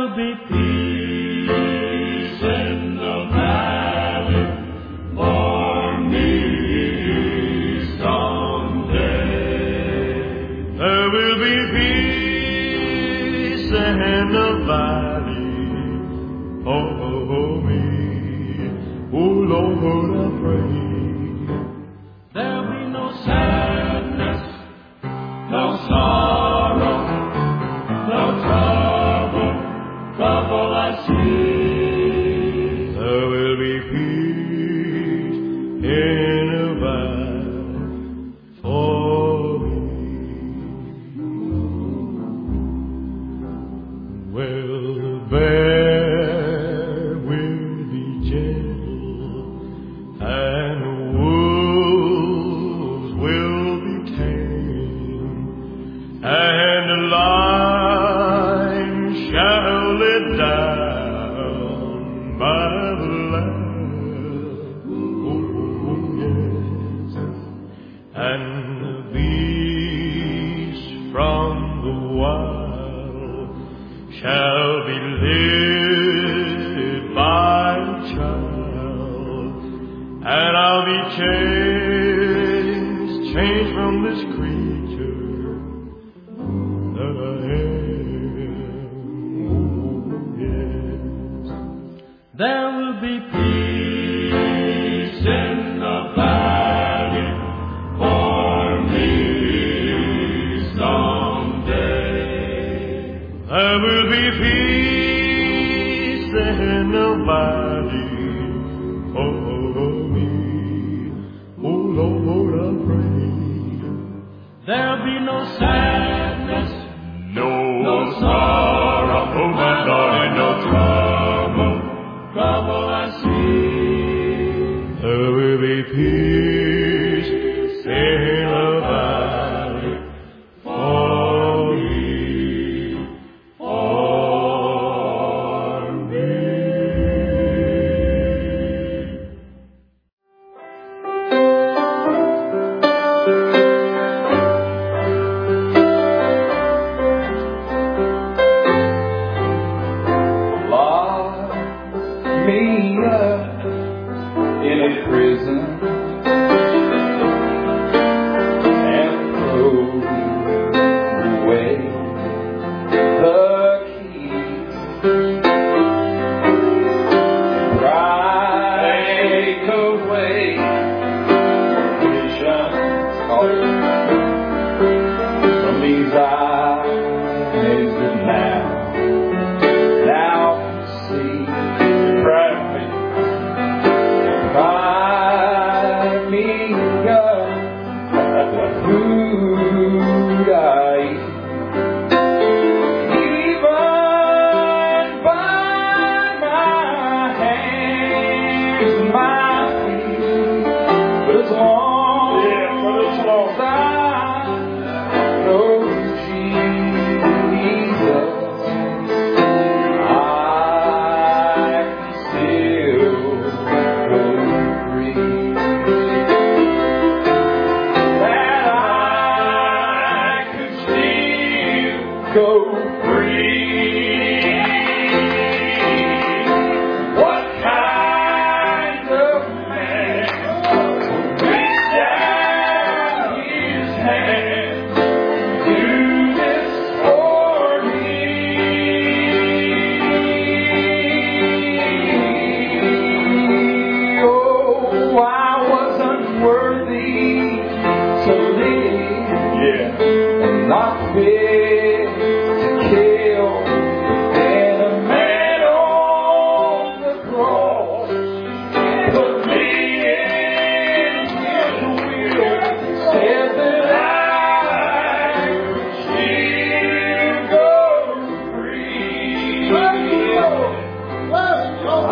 will be peace in the valley for me someday. There will be peace in the valley for me. Oh Lord, I pray. There'll be no sadness, no sorrow, no trouble I see. There will be peace in the valley for me. Well, the bear will be gentle and the wolves will be tame, and the lion shall lay down by the lamb. Oh, yes. And the beast from the wild shall be led by a child, and I'll be changed from this creature that I am. Oh, yes. There will be peace in the valley for me someday. There will be peace in the valley for me. Oh Lord, I pray. There'll be no sadness, no sorrow, oh my darling, no trouble I see. There will be peace in the valley for me, for me. Lock me up in a prison and throw away the keys. Right away visions from these eyes that now see right me up food I eat, even by my hands and my feet. But as long as I know Jesus, I can still go free. That I can still go free. What kind of man would reach down his hand to do this for me? Oh, I was unworthy to live and not fit to kill. And a man on the cross put me in his will, said that I could still go free. I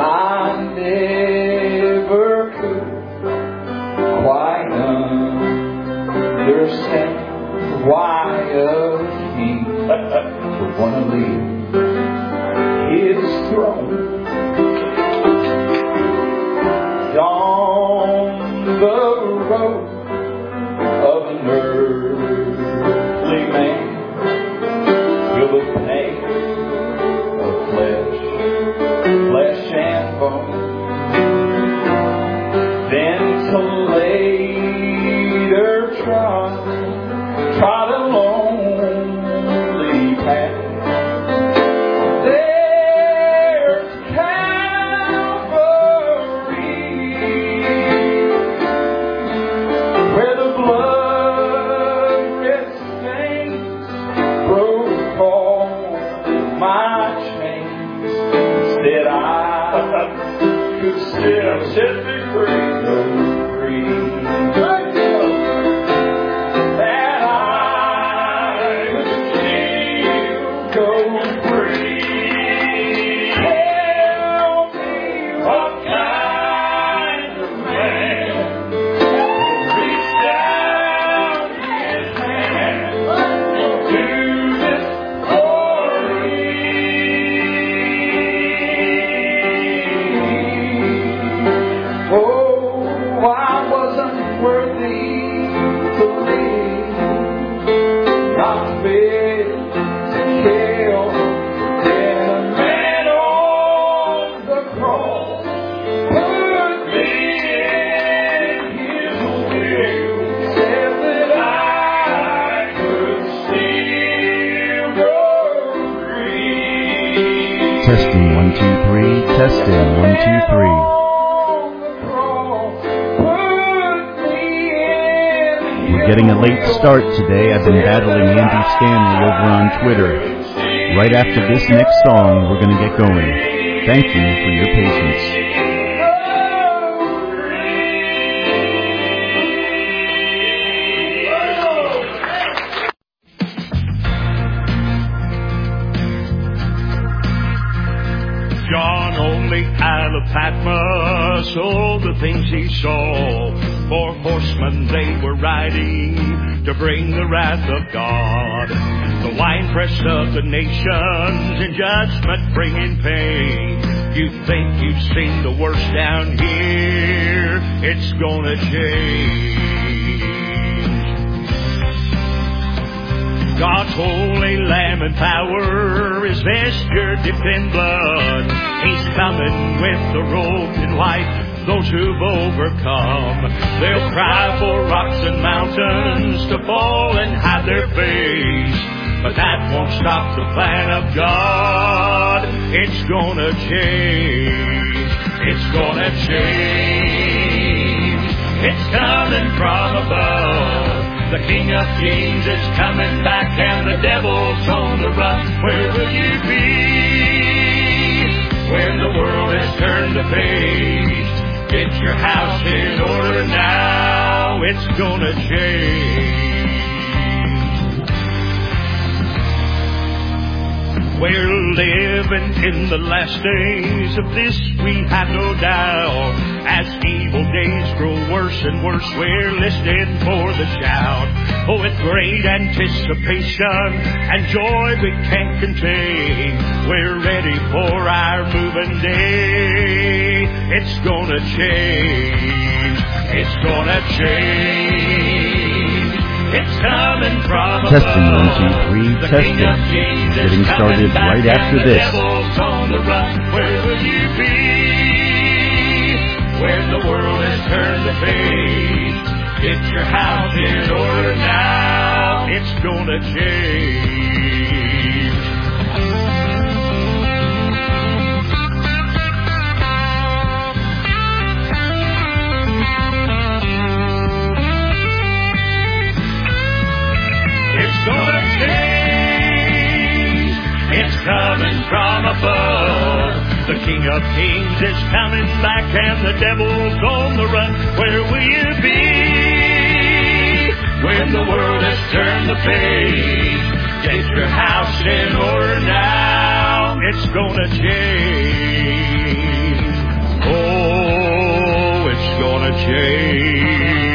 never could quite understand why a king would want to leave his throne on the road of an earthly man. Will the pain of flesh Testing 1 2 3. Testing 1 2 3. We're getting a late start today. I've been battling Andy Stanley over on Twitter. Right after this next song, we're going to get going. Thank you for your patience. John only Isle of Patmos, all the things he saw. 4 horsemen they were riding to bring the wrath of God. The winepress of the nations in judgment bringing pain. You think you've seen the worst down here, it's gonna change. God's holy Lamb in power is vesture dipped in blood. He's coming with the robed in white, those who've overcome. They'll cry for rocks and mountains to fall and hide their face. But that won't stop the plan of God. It's gonna change. It's gonna change. It's coming from above. The King of Kings is coming back and the devil's on the run. Where will you be when the world has turned the page? Get your house in order now. It's gonna change. We're living in the last days of this, we have no doubt. As evil days grow worse and worse, we're listening for the shout. Oh, with great anticipation and joy we can't contain, we're ready for our moving day. It's gonna change. It's gonna change. It's coming from Testing 1 2 3. the Testing. King of Kings is Getting started coming back right after and this. The devil's on the run. Where will you be when the world has turned the page? Get your house in order now. It's gonna change. It's gonna change. It's coming from above. The King of Kings is coming back and the devil's on the run. Where will you be when the world has turned the page? Get your house in order now. It's gonna change. Oh, it's gonna change.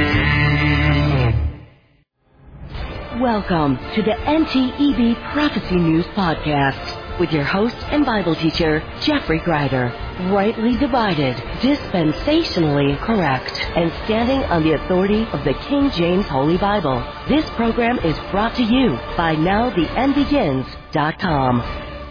Welcome to the NTEB Prophecy News Podcast with your host and Bible teacher, Jeffrey Greider. Rightly divided, dispensationally correct, and standing on the authority of the King James Holy Bible. This program is brought to you by NowTheEndBegins.com.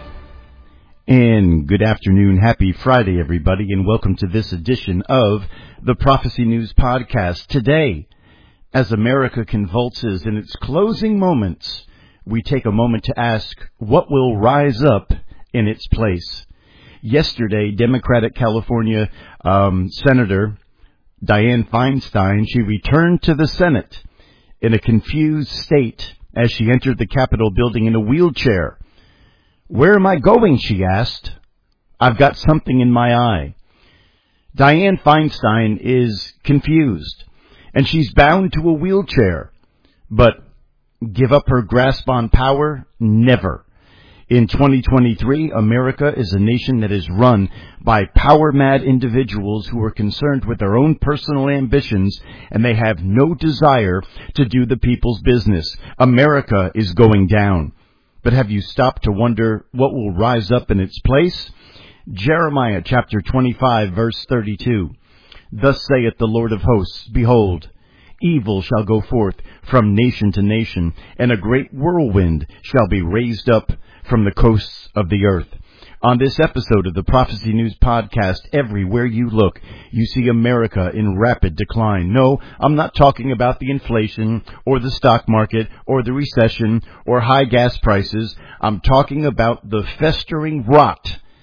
And good afternoon, happy Friday, everybody, and welcome to this edition of the Prophecy News Podcast. Today, as America convulses in its closing moments, we take a moment to ask, what will rise up in its place? Yesterday, Democratic California Senator Dianne Feinstein, she returned to the Senate in a confused state as she entered the Capitol building in a wheelchair. "Where am I going?" she asked. "I've got something in my eye." Dianne Feinstein is confused, and she's bound to a wheelchair. But give up her grasp on power? Never. In 2023, America is a nation that is run by power-mad individuals who are concerned with their own personal ambitions, and they have no desire to do the people's business. America is going down. But have you stopped to wonder what will rise up in its place? Jeremiah chapter 25, verse 32. "Thus saith the Lord of hosts, Behold, evil shall go forth from nation to nation, and a great whirlwind shall be raised up from the coasts of the earth." On this episode of the Prophecy News Podcast, everywhere you look, you see America in rapid decline. No, I'm not talking about the inflation or the stock market or the recession or high gas prices. I'm talking about the festering rot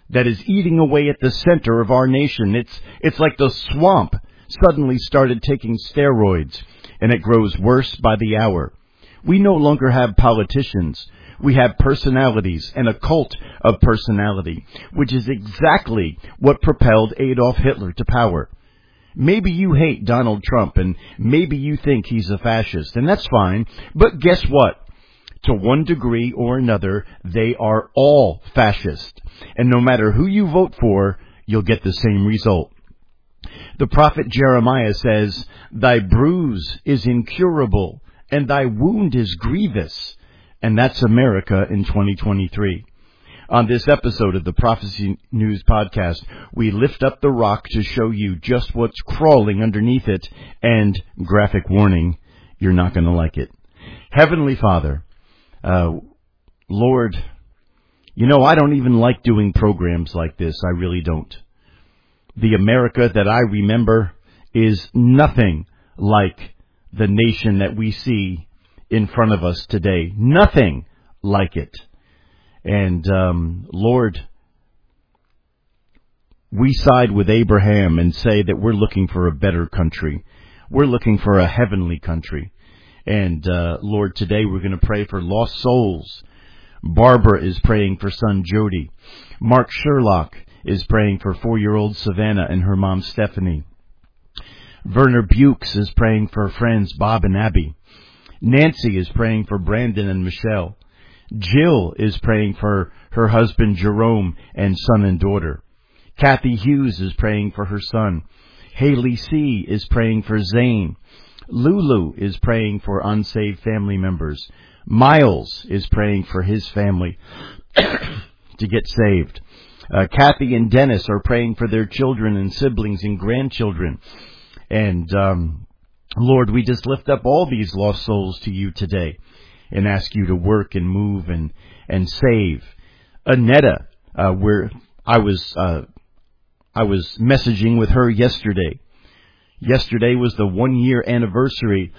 that is eating away at the center of our nation. It's like the swamp suddenly started taking steroids, and it grows worse by the hour. We no longer have politicians. We have personalities and a cult of personality, which is exactly what propelled Adolf Hitler to power. Maybe you hate Donald Trump, and maybe you think he's a fascist, and that's fine, but guess what? To one degree or another, they are all fascist. And no matter who you vote for, you'll get the same result. The prophet Jeremiah says, "Thy bruise is incurable, and thy wound is grievous." And that's America in 2023. On this episode of the Prophecy News Podcast, we lift up the rock to show you just what's crawling underneath it. And, graphic warning, you're not going to like it. Heavenly Father, Lord, I don't even like doing programs like this. I really don't. The America that I remember is nothing like the nation that we see in front of us today. Nothing like it. And, Lord, we side with Abraham and say that we're looking for a better country. We're looking for a heavenly country. And, Lord, today we're going to pray for lost souls. Barbara is praying for son Jody. Mark Sherlock is praying for 4-year-old Savannah and her mom Stephanie. Werner Bukes is praying for friends Bob and Abby. Nancy is praying for Brandon and Michelle. Jill is praying for her husband Jerome and son and daughter. Kathy Hughes is praying for her son. Haley C. is praying for Zane. Lulu is praying for unsaved family members. Miles is praying for his family to get saved. Kathy and Dennis are praying for their children and siblings and grandchildren. And, Lord, we just lift up all these lost souls to you today and ask you to work and move and save. Annetta, where I was messaging with her yesterday. Yesterday was the 1-year anniversary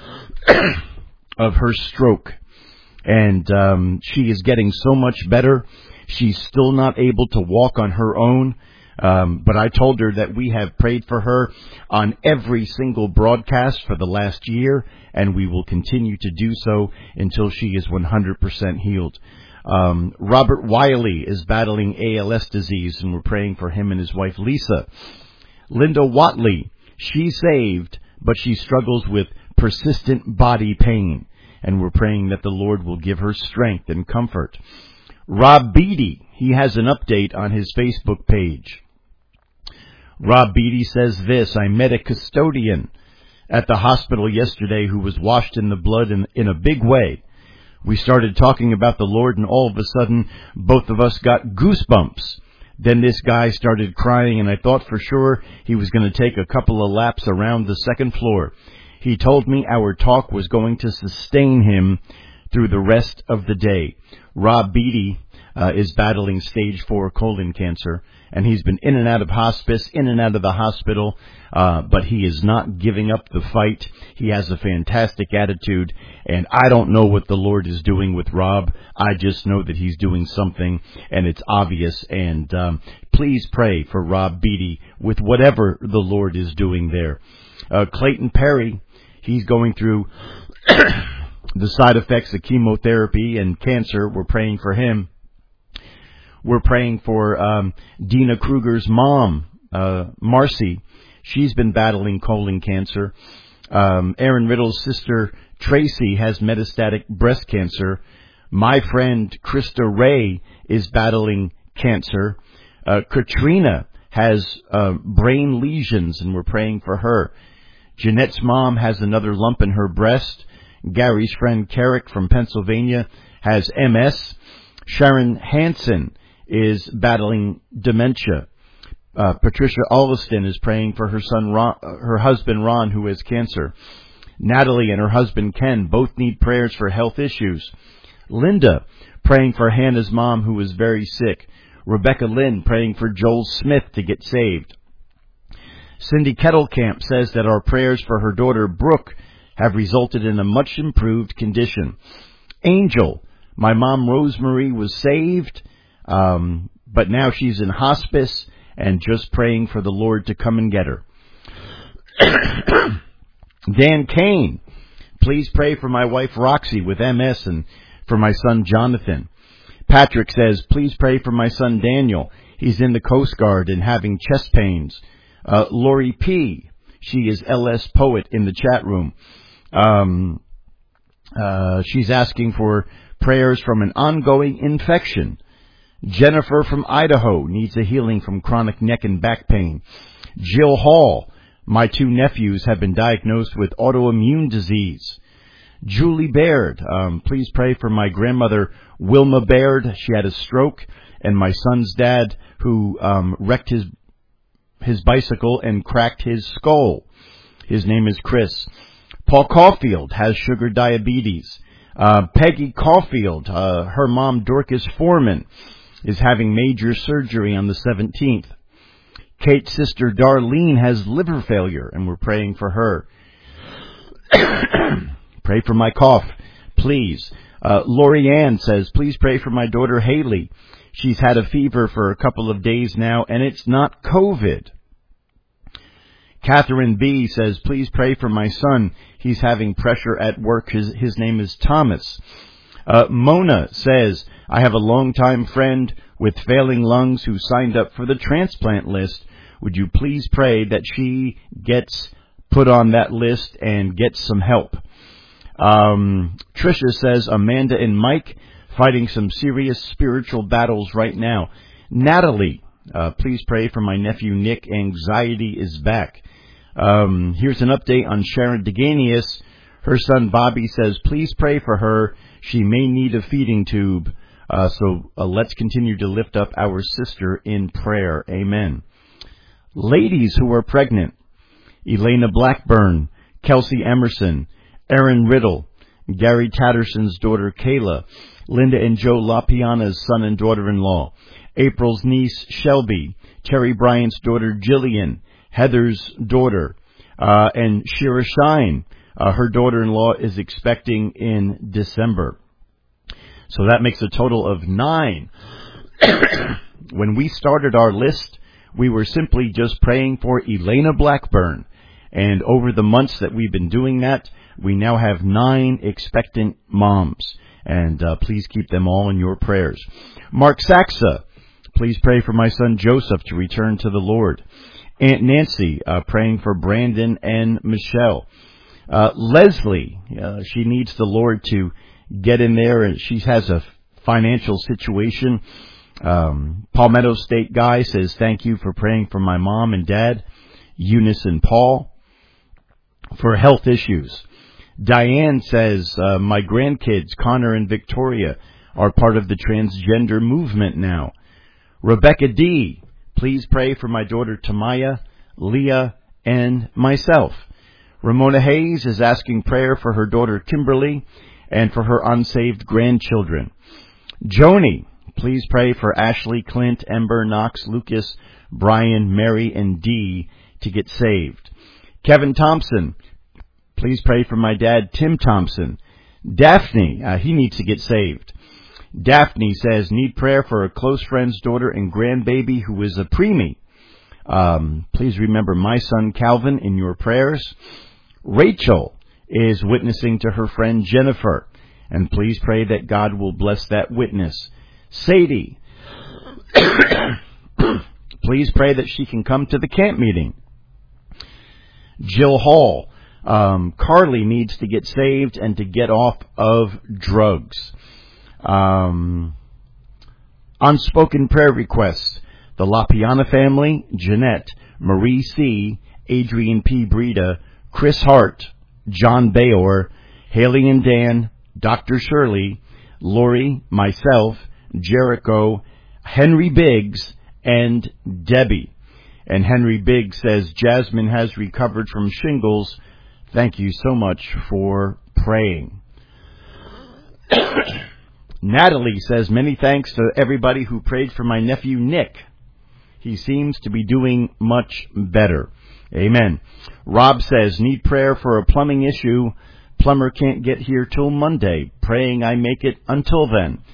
of her stroke. And she is getting so much better. She's still not able to walk on her own. But I told her that we have prayed for her on every single broadcast for the last year, and we will continue to do so until she is 100% healed. Robert Wiley is battling ALS disease, and we're praying for him and his wife, Lisa. Linda Watley, she's saved, but she struggles with persistent body pain, and we're praying that the Lord will give her strength and comfort. Rob Beatty, he has an update on his Facebook page. Rob Beatty says this: "I met a custodian at the hospital yesterday who was washed in the blood in a big way. We started talking about the Lord, and all of a sudden, both of us got goosebumps. Then this guy started crying, and I thought for sure he was going to take a couple of laps around the second floor. He told me our talk was going to sustain him through the rest of the day." Rob Beatty is battling stage 4 colon cancer, and he's been in and out of hospice, in and out of the hospital, but he is not giving up the fight. He has a fantastic attitude, and I don't know what the Lord is doing with Rob. I just know that he's doing something, and it's obvious. And please pray for Rob Beatty with whatever the Lord is doing there. Clayton Perry, he's going through the side effects of chemotherapy and cancer. We're praying for him. We're praying for Dina Kruger's mom, Marcy. She's been battling colon cancer. Aaron Riddle's sister, Tracy, has metastatic breast cancer. My friend, Krista Ray, is battling cancer. Katrina has brain lesions, and we're praying for her. Jeanette's mom has another lump in her breast. Gary's friend, Carrick from Pennsylvania, has MS. Sharon Hansen is battling dementia. Patricia Olliston is praying for her son, her husband Ron, who has cancer. Natalie and her husband Ken both need prayers for health issues. Linda praying for Hannah's mom, who is very sick. Rebecca Lynn praying for Joel Smith to get saved. Cindy Kettlecamp says that our prayers for her daughter Brooke have resulted in a much improved condition. Angel, my mom Rosemary was saved, but now she's in hospice and just praying for the Lord to come and get her. Dan Kane, please pray for my wife Roxy with MS and for my son Jonathan. Patrick says, please pray for my son Daniel. He's in the Coast Guard and having chest pains. Lori P., she is LS Poet in the chat room. She's asking for prayers from an ongoing infection. Jennifer from Idaho needs a healing from chronic neck and back pain. Jill Hall, my 2 nephews have been diagnosed with autoimmune disease. Julie Baird, please pray for my grandmother Wilma Baird. She had a stroke, and my son's dad who wrecked his bicycle and cracked his skull. His name is Chris. Paul Caulfield has sugar diabetes. Peggy Caulfield, her mom Dorcas Foreman, is having major surgery on the 17th. Kate's sister Darlene has liver failure, and we're praying for her. Pray for my cough, please. Lori Ann says, please pray for my daughter Haley. She's had a fever for a couple of days now, and it's not COVID. Catherine B. says, please pray for my son. He's having pressure at work. His name is Thomas. Mona says, I have a longtime friend with failing lungs who signed up for the transplant list. Would you please pray that she gets put on that list and gets some help? Tricia says, Amanda and Mike fighting some serious spiritual battles right now. Natalie, please pray for my nephew Nick. Anxiety is back. Here's an update on Sharon Deganius. Her son Bobby says, please pray for her. She may need a feeding tube. So let's continue to lift up our sister in prayer. Amen. Ladies who are pregnant: Elena Blackburn, Kelsey Emerson, Erin Riddle, Gary Tatterson's daughter Kayla, Linda and Joe LaPiana's son and daughter-in-law, April's niece Shelby, Terry Bryant's daughter Jillian, Heather's daughter, and Shira Shine. Her daughter-in-law is expecting in December. So that makes a total of 9. When we started our list, we were simply just praying for Elena Blackburn. And over the months that we've been doing that, we now have 9 expectant moms. And please keep them all in your prayers. Mark Saxa, please pray for my son Joseph to return to the Lord. Aunt Nancy, praying for Brandon and Michelle. Leslie, she needs the Lord to get in there, and she has a financial situation. Palmetto State Guy says, thank you for praying for my mom and dad, Eunice and Paul, for health issues. Diane says, my grandkids, Connor and Victoria, are part of the transgender movement now. Rebecca D., please pray for my daughter Tamaya, Leah, and myself. Ramona Hayes is asking prayer for her daughter Kimberly and for her unsaved grandchildren. Joni, please pray for Ashley, Clint, Ember, Knox, Lucas, Brian, Mary, and Dee to get saved. Kevin Thompson, please pray for my dad Tim Thompson. Daphne, he needs to get saved. Daphne says, need prayer for a close friend's daughter and grandbaby who is a preemie. Please remember my son Calvin in your prayers. Rachel is witnessing to her friend Jennifer, and please pray that God will bless that witness. Sadie, please pray that she can come to the camp meeting. Jill Hall, Carly needs to get saved and to get off of drugs. Unspoken prayer requests: the LaPiana family, Jeanette, Marie C., Adrian P. Breda, Chris Hart, John Bayor, Haley and Dan, Dr. Shirley, Lori, myself, Jericho, Henry Biggs, and Debbie. And Henry Biggs says, Jasmine has recovered from shingles. Thank you so much for praying. Natalie says, many thanks to everybody who prayed for my nephew Nick. He seems to be doing much better. Amen. Rob says, need prayer for a plumbing issue. Plumber can't get here till Monday. Praying I make it until then.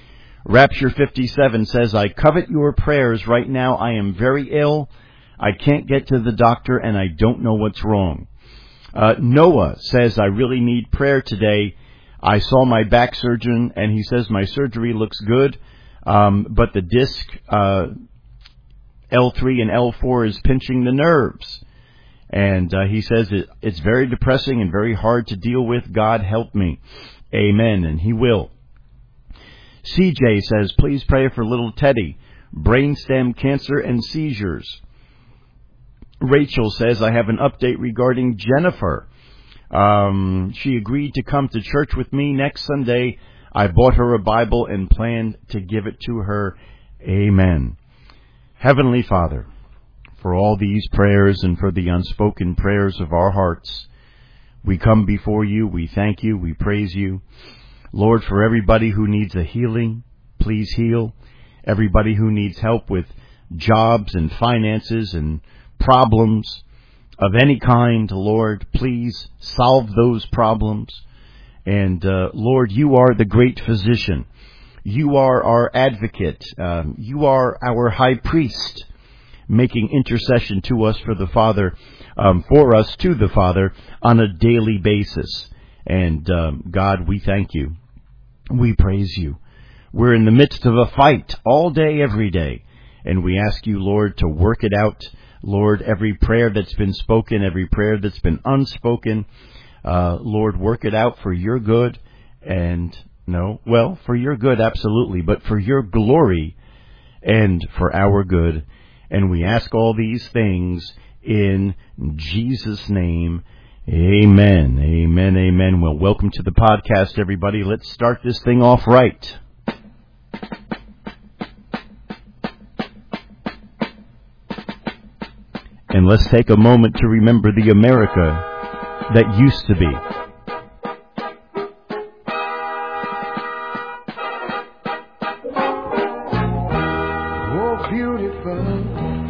Rapture 57 says, I covet your prayers right now. I am very ill. I can't get to the doctor, and I don't know what's wrong. Noah says, I really need prayer today. I saw my back surgeon, and he says my surgery looks good, but the disc L3 and L4 is pinching the nerves. And he says it's very depressing and very hard to deal with. God help me. Amen, and he will. CJ says, please pray for little Teddy, brainstem cancer and seizures. Rachel says, I have an update regarding Jennifer. She agreed to come to church with me next Sunday. I bought her a Bible and planned to give it to her. Amen. Heavenly Father, for all these prayers and for the unspoken prayers of our hearts, we come before you. We thank you. We praise you. Lord, for everybody who needs a healing, please heal. Everybody who needs help with jobs and finances and problems of any kind, Lord, please solve those problems. And Lord, you are the great physician. You are our advocate. You are our high priest, making intercession to us for the Father, for us to the Father on a daily basis. And God, we thank you. We praise you. We're in the midst of a fight all day, every day. And we ask you, Lord, to work it out. Lord, every prayer that's been spoken, every prayer that's been unspoken, Lord, work it out for your good. And for your good, absolutely, but for your glory and for our good. And we ask all these things in Jesus' name. Amen. Amen. Amen. Well, welcome to the podcast, everybody. Let's start this thing off right. And let's take a moment to remember the America that used to be. Oh, beautiful,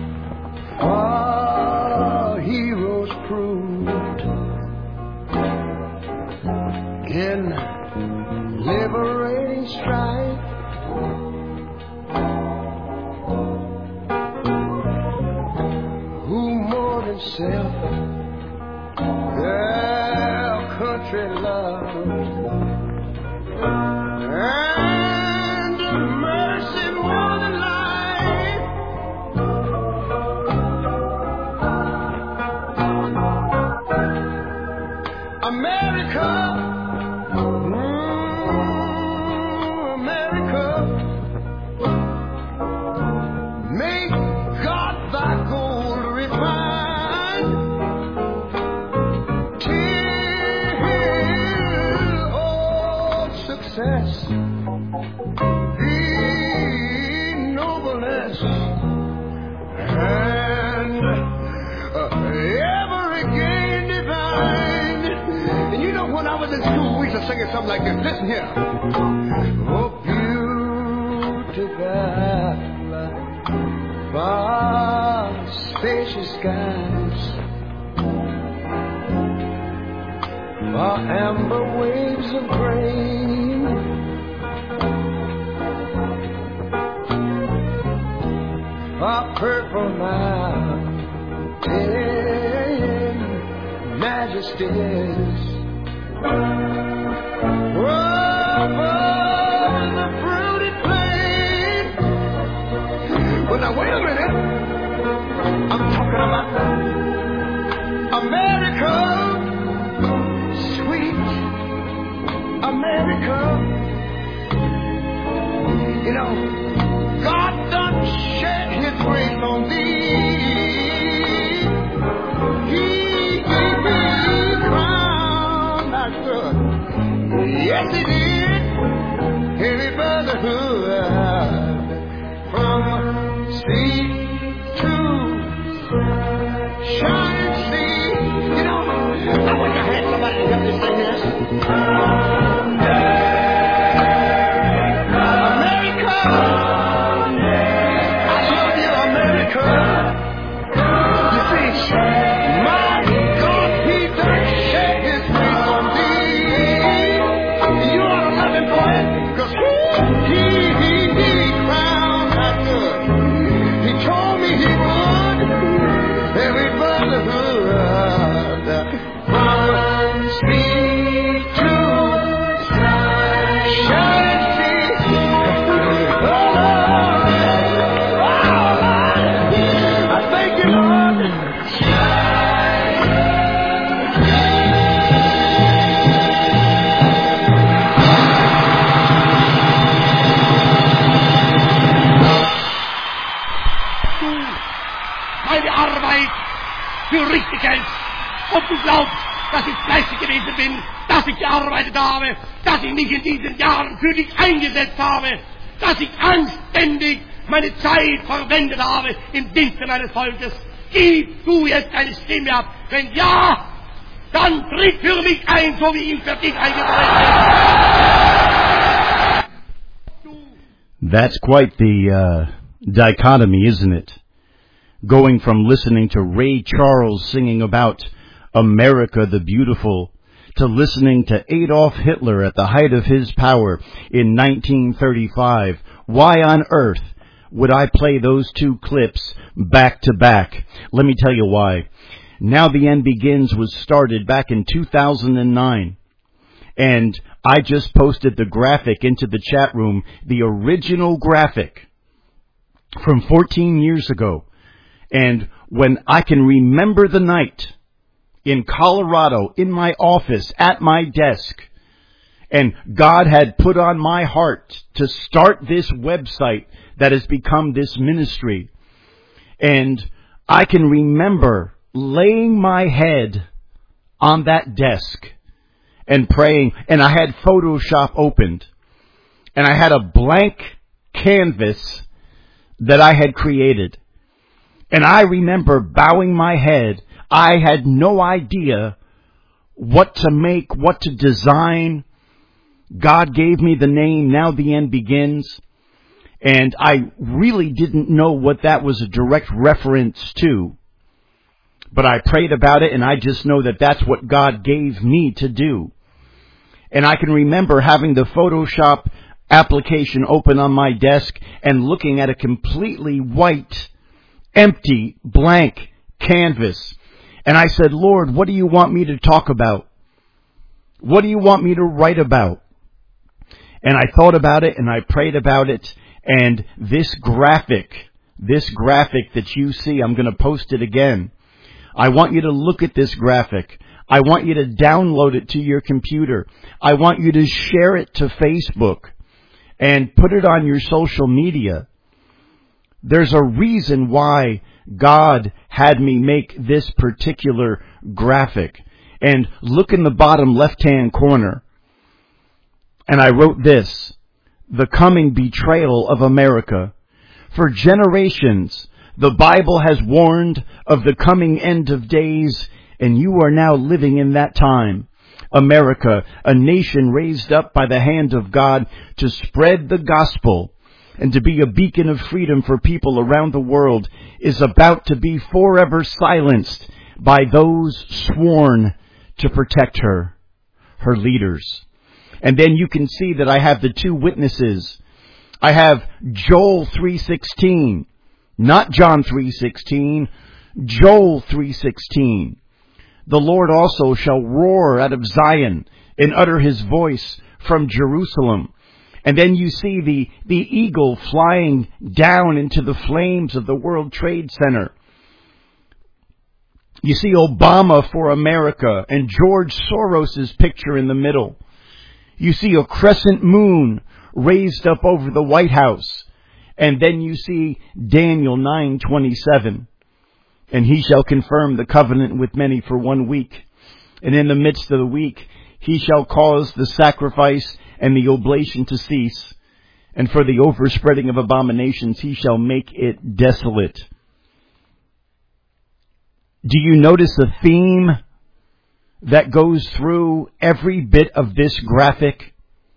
our heroes proved in liberating strife. Self, their country love, and mercy more than life. America, America, make God thy gold refine. Singing something like this. Listen here. Oh, beautiful, far spacious skies, far amber waves of grain, far purple mountain majesties. The fruited plain. Well, now wait a minute. I'm talking about America, sweet America. You know, God done shed His grace on thee. He gave me a crown, my son. Yes, He did. Heavy brotherhood from sea to shining sea. You know, I wish I had somebody to help me sing this. America, du glaubst, dass ich fleißig gewesen bin, dass ich gearbeitet habe, dass ich mich in diesen Jahren für dich eingesetzt habe, dass ich anständig meine Zeit verwendet habe im Dienste meines Volkes. Gib du jetzt deine Stimme ab. Wenn ja, dann tritt für mich ein, so wie ich für dich eingetreten bin. That's quite the dichotomy, isn't it? Going from listening to Ray Charles singing about America the Beautiful to listening to Adolf Hitler at the height of his power in 1935. Why on earth would I play those two clips back to back? Let me tell you why. Now the End Begins was started back in 2009. And I just posted the graphic into the chat room, the original graphic from 14 years ago. And when I can remember the night in Colorado, in my office, at my desk, and God had put on my heart to start this website that has become this ministry. And I can remember laying my head on that desk and praying, and I had Photoshop opened, and I had a blank canvas that I had created. And I remember bowing my head. I had no idea what to make, what to design. God gave me the name, Now the End Begins. And I really didn't know what that was a direct reference to. But I prayed about it, and I just know that that's what God gave me to do. And I can remember having the Photoshop application open on my desk and looking at a completely white, empty, blank canvas. And I said, Lord, what do you want me to talk about? What do you want me to write about? And I thought about it, and I prayed about it, and this graphic that you see, I'm going to post it again. I want you to look at this graphic. I want you to download it to your computer. I want you to share it to Facebook and put it on your social media. There's a reason why God had me make this particular graphic. And look in the bottom left-hand corner. And I wrote this: the coming betrayal of America. For generations, the Bible has warned of the coming end of days, and you are now living in that time. America, a nation raised up by the hand of God to spread the gospel and to be a beacon of freedom for people around the world, is about to be forever silenced by those sworn to protect her leaders. And then you can see that I have the two witnesses. I have Joel 3:16, not John 3:16, Joel 3:16. The Lord also shall roar out of Zion and utter his voice from Jerusalem. And then you see the eagle flying down into the flames of the World Trade Center. You see Obama for America and George Soros's picture in the middle. You see a crescent moon raised up over the White House. And then you see Daniel 9:27. And he shall confirm the covenant with many for 1 week. And in the midst of the week, he shall cause the sacrifice and the oblation to cease. And for the overspreading of abominations, he shall make it desolate. Do you notice the theme that goes through every bit of this graphic?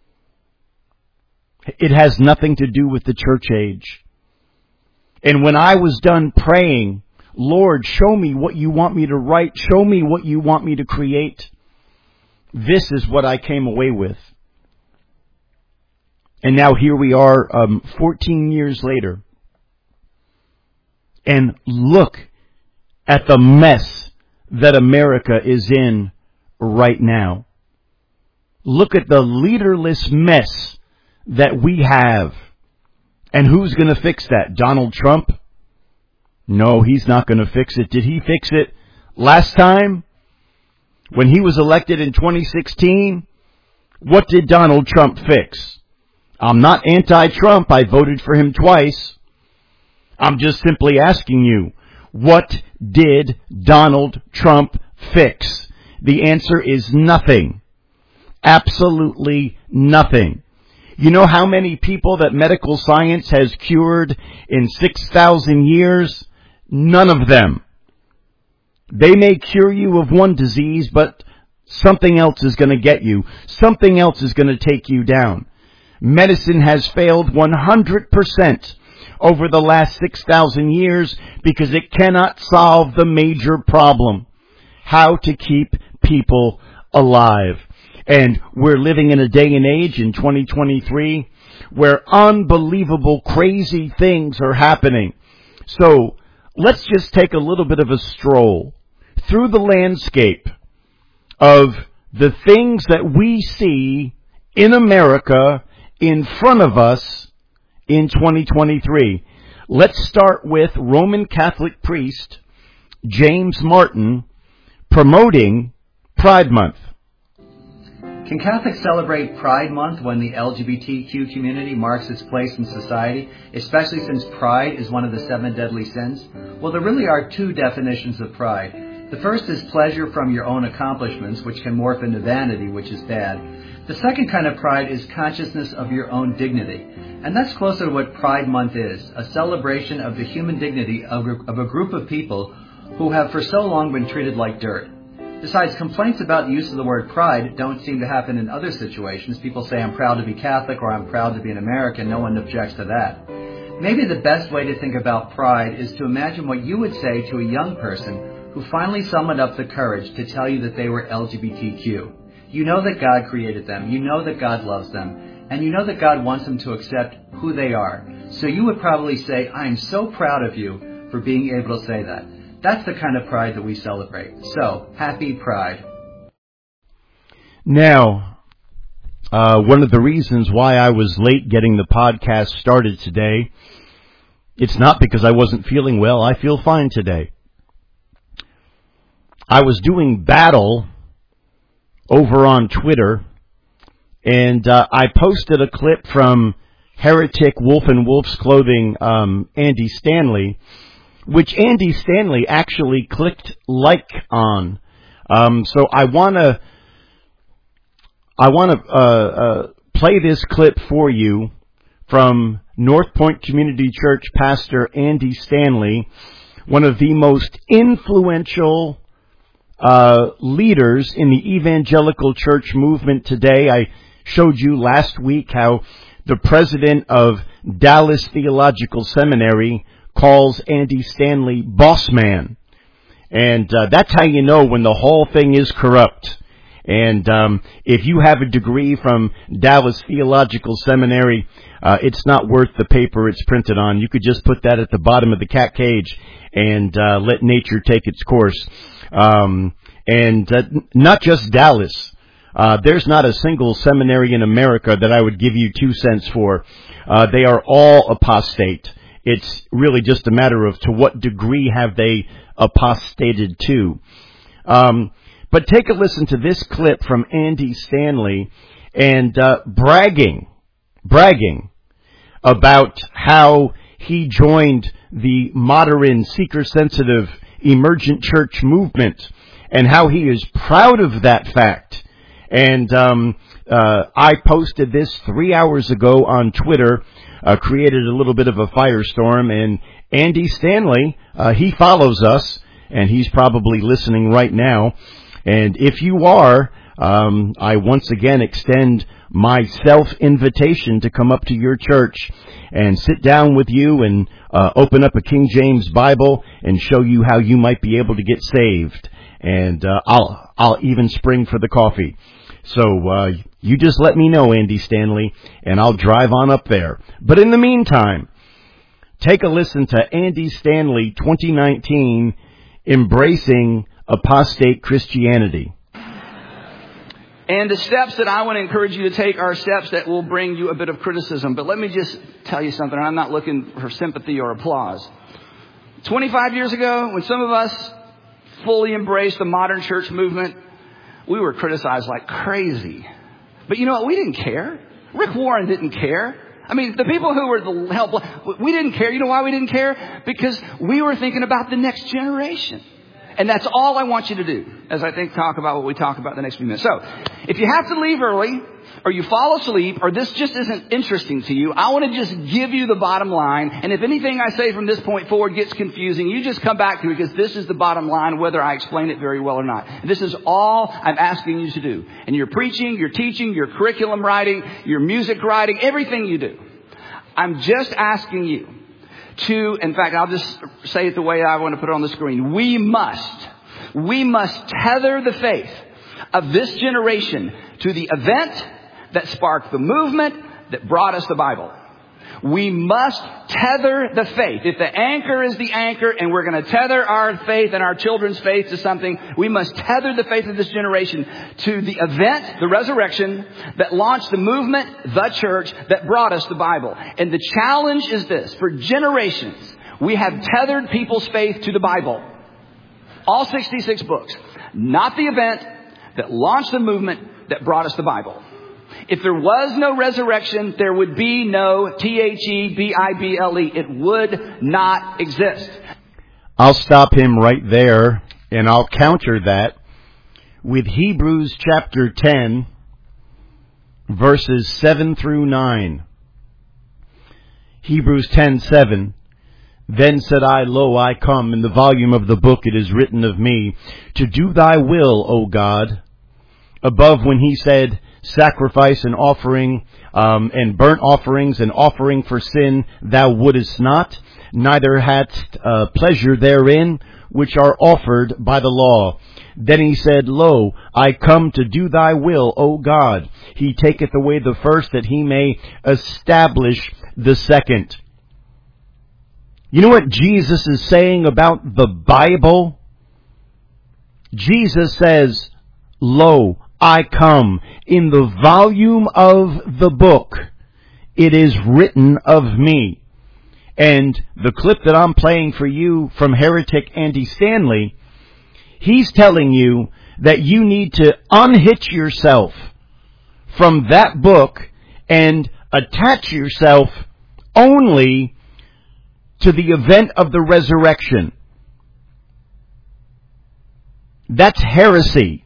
It has nothing to do with the church age. And when I was done praying, Lord, show me what you want me to write. Show me what you want me to create. This is what I came away with. And now here we are 14 years later. And look at the mess that America is in right now. Look at the leaderless mess that we have. And who's going to fix that? Donald Trump? No, he's not going to fix it. Did he fix it last time? When he was elected in 2016, what did Donald Trump fix? I'm not anti-Trump. I voted for him twice. I'm just simply asking you, what did Donald Trump fix? The answer is nothing. Absolutely nothing. You know how many people that medical science has cured in 6,000 years? None of them. They may cure you of one disease, but something else is going to get you. Something else is going to take you down. Medicine has failed 100% over the last 6,000 years because it cannot solve the major problem: how to keep people alive. And we're living in a day and age in 2023 where unbelievable, crazy things are happening. So let's just take a little bit of a stroll through the landscape of the things that we see in America in front of us in 2023. Let's start with Roman Catholic priest James Martin promoting Pride Month. Can Catholics celebrate Pride Month when the LGBTQ community marks its place in society, especially since pride is one of the 7 deadly sins? Well, there really are 2 definitions of pride. The first is pleasure from your own accomplishments, which can morph into vanity, which is bad. The second kind of pride is consciousness of your own dignity. And that's closer to what Pride Month is, a celebration of the human dignity of a group of people who have for so long been treated like dirt. Besides, complaints about the use of the word pride don't seem to happen in other situations. People say, I'm proud to be Catholic, or I'm proud to be an American. No one objects to that. Maybe the best way to think about pride is to imagine what you would say to a young person who finally summoned up the courage to tell you that they were LGBTQ. You know that God created them. You know that God loves them. And you know that God wants them to accept who they are. So you would probably say, I am so proud of you for being able to say that. That's the kind of pride that we celebrate. So, happy Pride. Now, one of the reasons why I was late getting the podcast started today, it's not because I wasn't feeling well. I feel fine today. I was doing battle over on Twitter, and I posted a clip from Heretic Wolf in Wolf's Clothing, Andy Stanley, which Andy Stanley actually clicked like on. So I want to play this clip for you from North Point Community Church Pastor Andy Stanley, one of the most influential leaders in the evangelical church movement today. I showed you last week how the president of Dallas Theological Seminary calls Andy Stanley boss man. And that's how you know when the whole thing is corrupt. And if you have a degree from Dallas Theological Seminary, it's not worth the paper it's printed on. You could just put that at the bottom of the cat cage and let nature take its course. And not just Dallas. There's not a single seminary in America that I would give you 2 cents for. They are all apostate. It's really just a matter of to what degree have they apostated to. But take a listen to this clip from Andy Stanley and bragging about how he joined the modern, seeker-sensitive, emergent church movement and how he is proud of that fact. And I posted this 3 hours ago on Twitter, created a little bit of a firestorm, and Andy Stanley, he follows us, and he's probably listening right now. And if you are, I once again extend my self-invitation to come up to your church and sit down with you and open up a King James Bible and show you how you might be able to get saved. And I'll even spring for the coffee. So you just let me know, Andy Stanley, and I'll drive on up there. But in the meantime, take a listen to Andy Stanley 2019 embracing apostate Christianity. And the steps that I want to encourage you to take are steps that will bring you a bit of criticism. But let me just tell you something. I'm not looking for sympathy or applause. 25 years ago, when some of us fully embraced the modern church movement, we were criticized like crazy. But you know what? We didn't care. Rick Warren didn't care. I mean, the people who were the help, we didn't care. You know why we didn't care? Because we were thinking about the next generation. And that's all I want you to do as I talk about what we talk about the next few minutes. So, if you have to leave early, or you fall asleep, or this just isn't interesting to you, I want to just give you the bottom line. And if anything I say from this point forward gets confusing, you just come back to it, because this is the bottom line, whether I explain it very well or not. This is all I'm asking you to do. And your preaching, your teaching, your curriculum writing, your music writing, everything you do. I'm just asking you to, in fact, I'll just say it the way I want to put it on the screen. We must tether the faith of this generation to the event that sparked the movement that brought us the Bible. We must tether the faith. If the anchor is the anchor, and we're going to tether our faith and our children's faith to something, we must tether the faith of this generation to the event, the resurrection, that launched the movement, the church, that brought us the Bible. And the challenge is this. For generations, we have tethered people's faith to the Bible. All 66 books. Not the event that launched the movement that brought us the Bible. If there was no resurrection, there would be no T-H-E-B-I-B-L-E. It would not exist. I'll stop him right there, and I'll counter that with Hebrews chapter 10, verses 7 through 9. Hebrews 10:7. Then said I, Lo, I come. In the volume of the book it is written of me, to do thy will, O God. Above, when he said, sacrifice and offering, and burnt offerings and offering for sin thou wouldest not, neither hadst pleasure therein, which are offered by the law. Then he said, Lo, I come to do thy will, O God. He taketh away the first, that he may establish the second. You know what Jesus is saying about the Bible? Jesus says, Lo, I come. In the volume of the book, it is written of me. And the clip that I'm playing for you from Heretic Andy Stanley, he's telling you that you need to unhitch yourself from that book and attach yourself only to the event of the resurrection. That's heresy.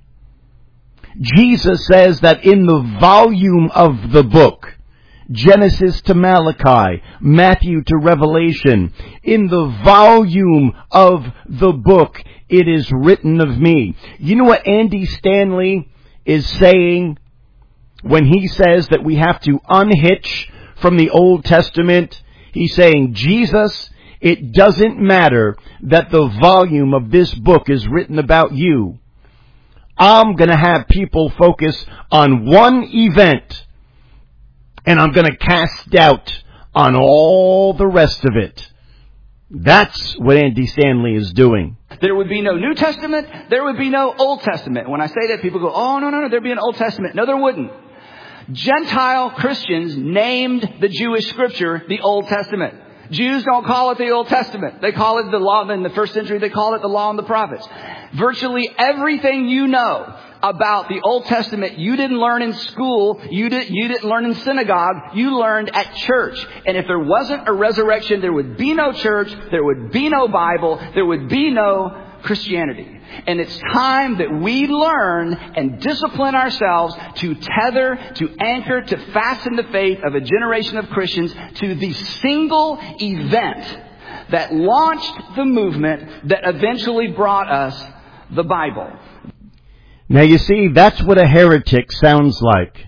Jesus says that in the volume of the book, Genesis to Malachi, Matthew to Revelation, in the volume of the book, it is written of me. You know what Andy Stanley is saying when he says that we have to unhitch from the Old Testament? He's saying, Jesus, it doesn't matter that the volume of this book is written about you. I'm going to have people focus on one event, and I'm going to cast doubt on all the rest of it. That's what Andy Stanley is doing. There would be no New Testament. There would be no Old Testament. When I say that, people go, oh, no, there'd be an Old Testament. No, there wouldn't. Gentile Christians named the Jewish scripture the Old Testament. Jews don't call it the Old Testament. They call it the law. In the first century, they called it the law and the prophets. Virtually everything you know about the Old Testament, you didn't learn in school. You didn't learn in synagogue. You learned at church. And if there wasn't a resurrection, there would be no church. There would be no Bible. There would be no Christianity. And it's time that we learn and discipline ourselves to tether, to anchor, to fasten the faith of a generation of Christians to the single event that launched the movement that eventually brought us the Bible. Now you see, that's what a heretic sounds like.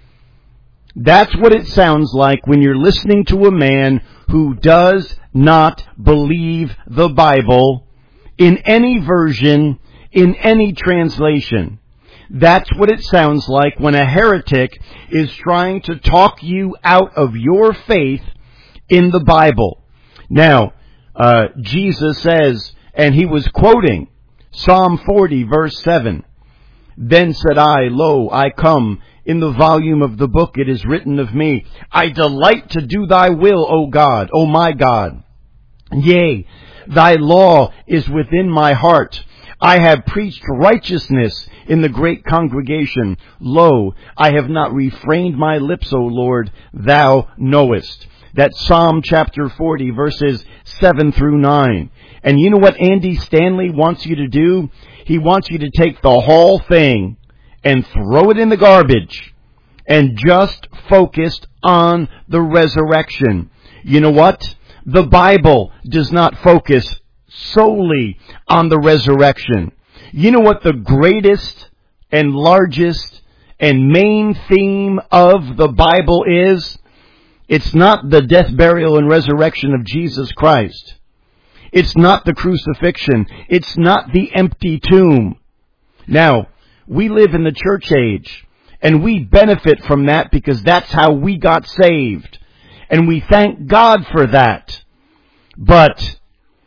That's what it sounds like when you're listening to a man who does not believe the Bible in any version, in any translation. That's what it sounds like when a heretic is trying to talk you out of your faith in the Bible. Now, Jesus says, and he was quoting Psalm 40, verse 7, Then said I, Lo, I come. In the volume of the book it is written of me. I delight to do thy will, O God, O my God. Yea, thy law is within my heart. I have preached righteousness in the great congregation. Lo, I have not refrained my lips, O Lord, thou knowest. That's Psalm chapter 40, verses 7 through 9. And you know what Andy Stanley wants you to do? He wants you to take the whole thing and throw it in the garbage and just focus on the resurrection. You know what? The Bible does not focus solely on the resurrection. You know what the greatest and largest and main theme of the Bible is? It's not the death, burial, and resurrection of Jesus Christ. It's not the crucifixion. It's not the empty tomb. Now, we live in the church age, and we benefit from that because that's how we got saved. And we thank God for that. But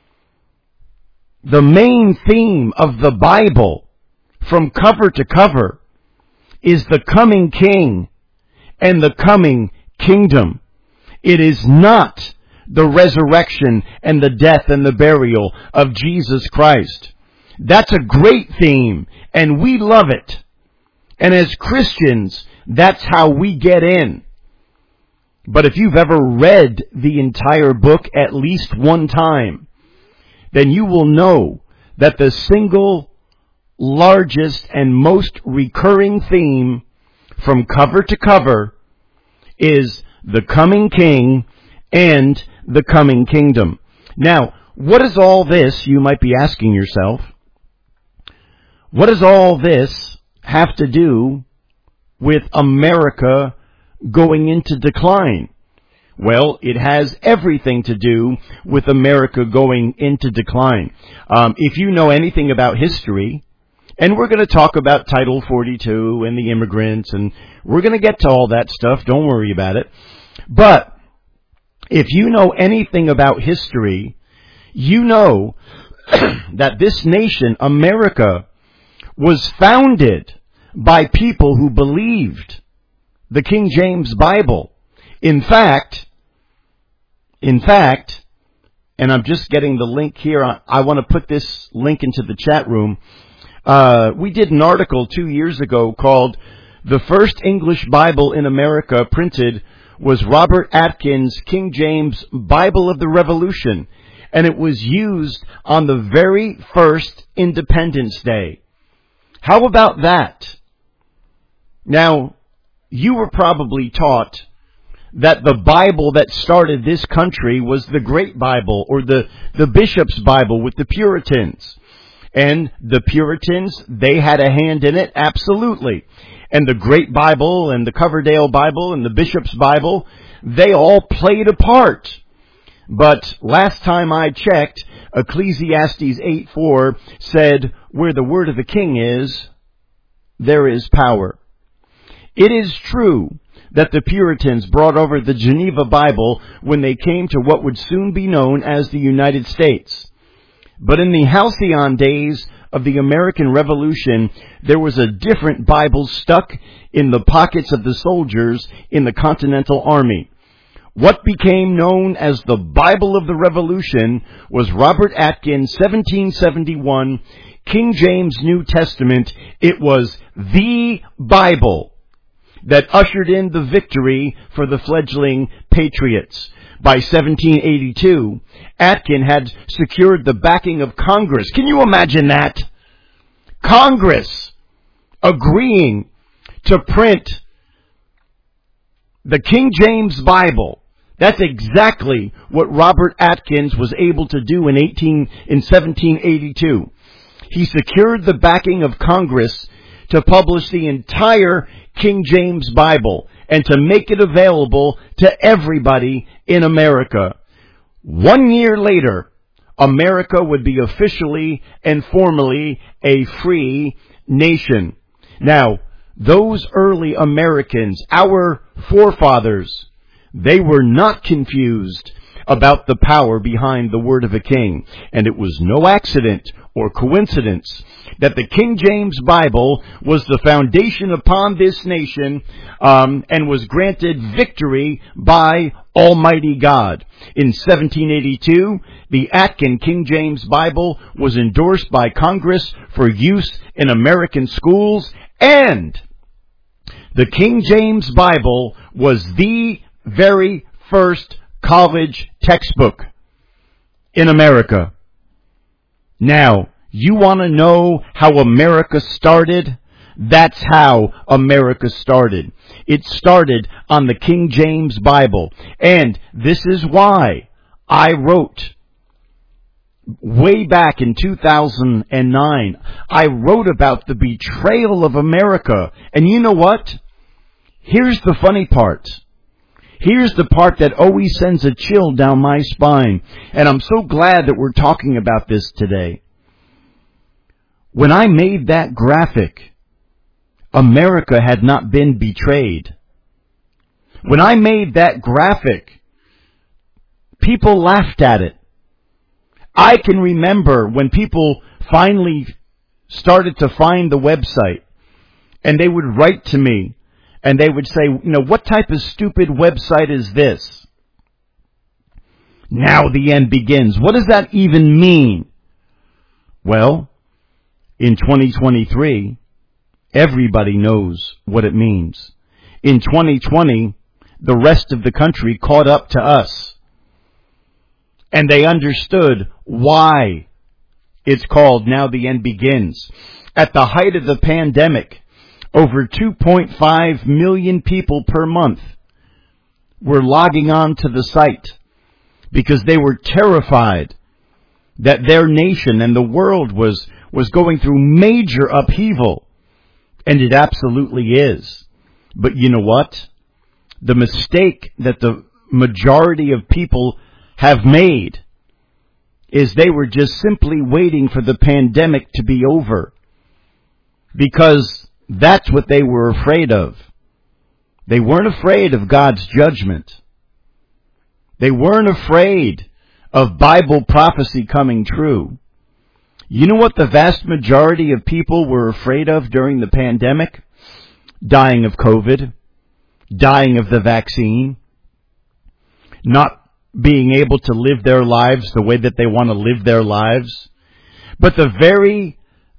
the main theme of the Bible, from cover to cover, is the coming King and the coming kingdom. It is not the resurrection and the death and the burial of Jesus Christ. That's a great theme, and we love it. And as Christians, that's how we get in. But if you've ever read the entire book at least one time, then you will know that the single largest and most recurring theme from cover to cover is the coming King and the coming kingdom. Now, what is all this, you might be asking yourself? What does all this have to do with America going into decline? Well, it has everything to do with America going into decline. If you know anything about history, and we're going to talk about Title 42 and the immigrants, and we're going to get to all that stuff, don't worry about it. But if you know anything about history, you know that this nation, America, was founded by people who believed the King James Bible. In fact, and I'm just getting the link here. I want to put this link into the chat room. We did an article 2 years ago called "The First English Bible in America Printed Was Robert Atkins' King James Bible of the Revolution," and it was used on the very first Independence Day. How about that? Now, you were probably taught that the Bible that started this country was the Great Bible, or the Bishop's Bible with the Puritans. And the Puritans, they had a hand in it, absolutely. And the Great Bible and the Coverdale Bible and the Bishop's Bible, they all played a part. But last time I checked, Ecclesiastes 8:4 said, "Where the word of the king is, there is power." It is true that the Puritans brought over the Geneva Bible when they came to what would soon be known as the United States. But in the halcyon days of the American Revolution, there was a different Bible stuck in the pockets of the soldiers in the Continental Army. What became known as the Bible of the Revolution was Robert Atkins' 1771 King James New Testament. It was the Bible that ushered in the victory for the fledgling Patriots. By 1782, Atkin had secured the backing of Congress. Can you imagine that? Congress agreeing to print the King James Bible. That's exactly what Robert Atkins was able to do in 1782. He secured the backing of Congress to publish the entire King James Bible and to make it available to everybody in America. 1 year later, America would be officially and formally a free nation. Now, those early Americans, our forefathers, they were not confused about the power behind the word of a king. And it was no accident or coincidence that the King James Bible was the foundation upon this nation and was granted victory by Almighty God. In 1782, the Atkin King James Bible was endorsed by Congress for use in American schools, and the King James Bible was the very first college textbook in America. Now, you want to know how America started? That's how America started. It started on the King James Bible. And this is why I wrote, way back in 2009, I wrote about the betrayal of America. And you know what? Here's the funny part. Here's the part that always sends a chill down my spine. And I'm so glad that we're talking about this today. When I made that graphic, America had not been betrayed. When I made that graphic, people laughed at it. I can remember when people finally started to find the website, and they would write to me, and they would say, what type of stupid website is this? Now the end begins. What does that even mean? Well, in 2023, everybody knows what it means. In 2020, the rest of the country caught up to us. And they understood why it's called Now the End Begins. At the height of the pandemic, over 2.5 million people per month were logging on to the site because they were terrified that their nation and the world was going through major upheaval. And it absolutely is. But you know what? The mistake that the majority of people have made is they were just simply waiting for the pandemic to be over. Because that's what they were afraid of. They weren't afraid of God's judgment. They weren't afraid of Bible prophecy coming true. You know what the vast majority of people were afraid of during the pandemic? Dying of COVID, dying of the vaccine, not being able to live their lives the way that they want to live their lives. But the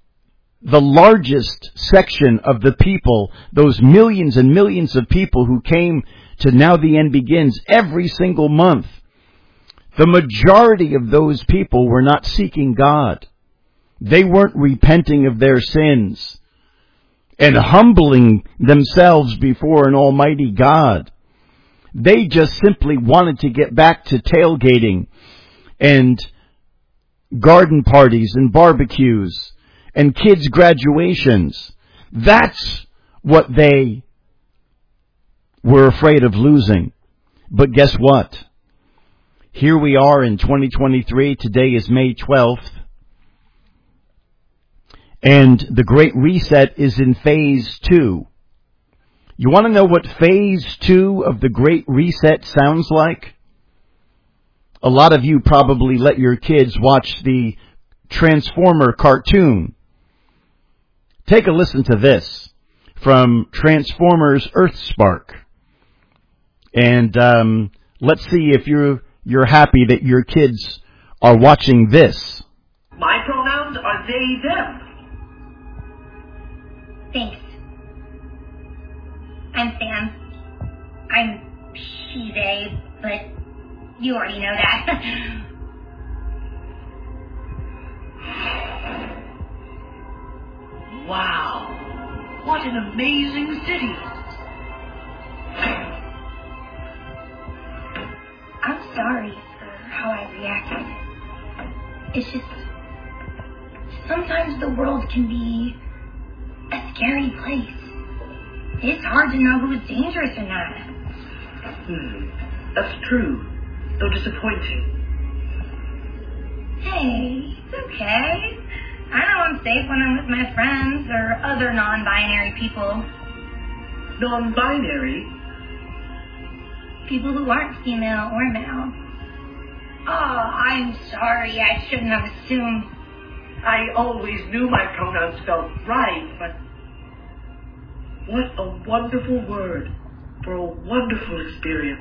largest section of the people, those millions and millions of people who came to Now the End Begins every single month, the majority of those people were not seeking God. They weren't repenting of their sins and humbling themselves before an almighty God. They just simply wanted to get back to tailgating and garden parties and barbecues and kids' graduations. That's what they were afraid of losing. But guess what? Here we are in 2023. Today is May 12th. And the Great Reset is in Phase 2. You want to know what Phase 2 of the Great Reset sounds like? A lot of you probably let your kids watch the Transformer cartoon. Take a listen to this from Transformers Earthspark. And let's see if you're happy that your kids are watching this. My pronouns are they, them. Thanks. I'm Sam. I'm she, they, but you already know that. Wow. What an amazing city. I'm sorry for how I reacted. It's just, sometimes the world can be a scary place. It's hard to know who's dangerous or not. That's true, though disappointing. Hey, it's okay. I know I'm safe when I'm with my friends or other non-binary people. Non-binary? People who aren't female or male. Oh, I'm sorry. I shouldn't have assumed. I always knew my pronouns felt right, but what a wonderful word for a wonderful experience.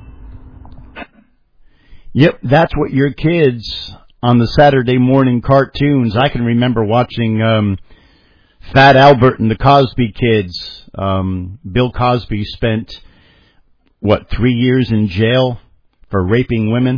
Yep, that's what your kids on the Saturday morning cartoons. I can remember watching Fat Albert and the Cosby Kids. Bill Cosby spent, 3 years in jail for raping women.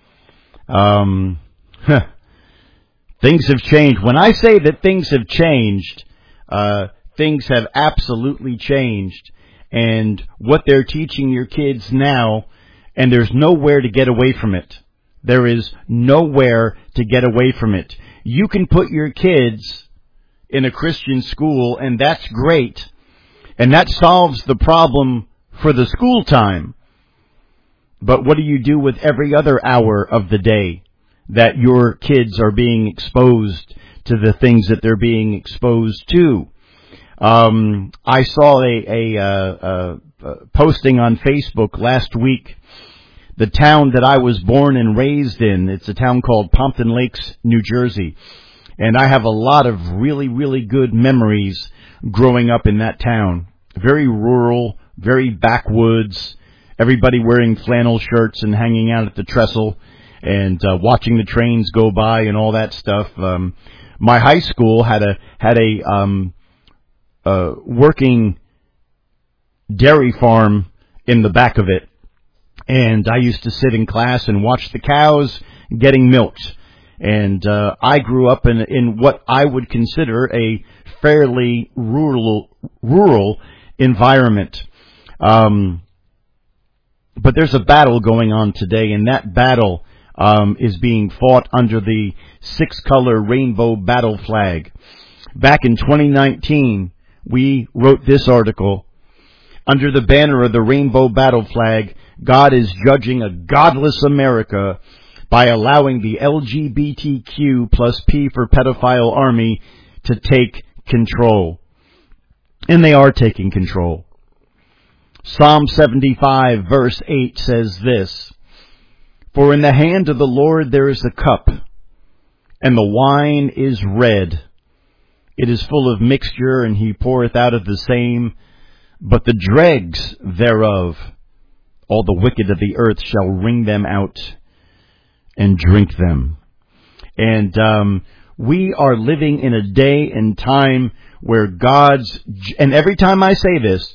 Things have changed. When I say that things have changed, things have absolutely changed. And what they're teaching your kids now, and there's nowhere to get away from it. There is nowhere to get away from it. You can put your kids in a Christian school, and that's great. And that solves the problem for the school time. But what do you do with every other hour of the day that your kids are being exposed to the things that they're being exposed to? I saw a posting on Facebook last week. The town that I was born and raised in, it's a town called Pompton Lakes, New Jersey. And I have a lot of really, really good memories growing up in that town. Very rural, very backwoods, everybody wearing flannel shirts and hanging out at the trestle and watching the trains go by and all that stuff. My high school had a working dairy farm in the back of it. And I used to sit in class and watch the cows getting milked. And I grew up in what I would consider a fairly rural environment. But there's a battle going on today, and that battle is being fought under the 6-color rainbow battle flag. Back in 2019, we wrote this article. Under the banner of the rainbow battle flag, God is judging a godless America by allowing the LGBTQ plus P for pedophile army to take control. And they are taking control. Psalm 75 verse 8 says this, "For in the hand of the Lord there is a cup, and the wine is red. It is full of mixture, and he poureth out of the same. But the dregs thereof, all the wicked of the earth shall wring them out and drink them." And we are living in a day and time where and every time I say this,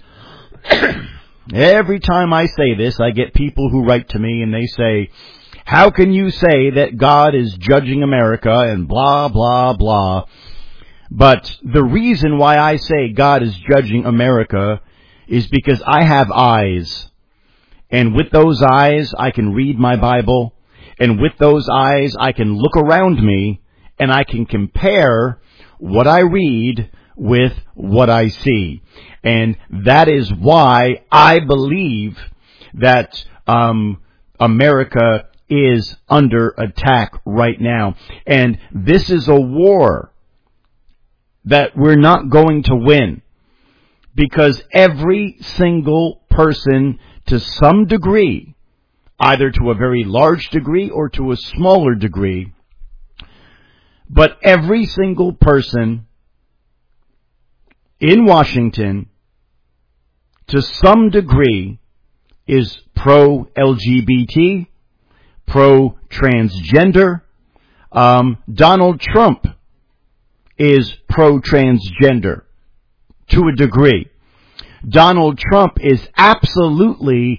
I get people who write to me and they say, "How can you say that God is judging America?" and blah, blah, blah. But the reason why I say God is judging America is because I have eyes. And with those eyes, I can read my Bible. And with those eyes, I can look around me and I can compare what I read with what I see. And that is why I believe that America is under attack right now. And this is a war that we're not going to win, because every single person, to some degree, either to a very large degree or to a smaller degree, but every single person in Washington, to some degree, is pro-LGBT, pro-transgender. Donald Trump is pro-transgender to a degree. Donald Trump is absolutely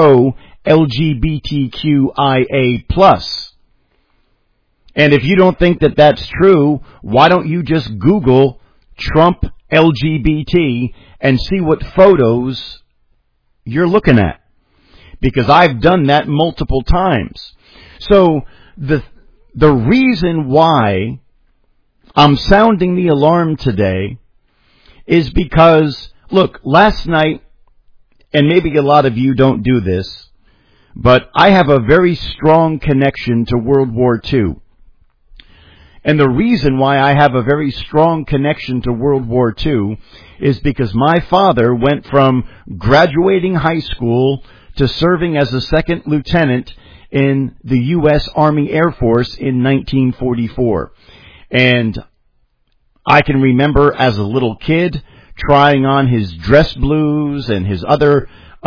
pro-LGBTQIA+. And if you don't think that that's true, why don't you just Google Trump LGBT and see what photos you're looking at? Because I've done that multiple times. So the reason why I'm sounding the alarm today is because, look, last night, and maybe a lot of you don't do this, but I have a very strong connection to World War II. And the reason why I have a very strong connection to World War II is because my father went from graduating high school to serving as a second lieutenant in the U.S. Army Air Force in 1944. And I can remember as a little kid trying on his dress blues and his other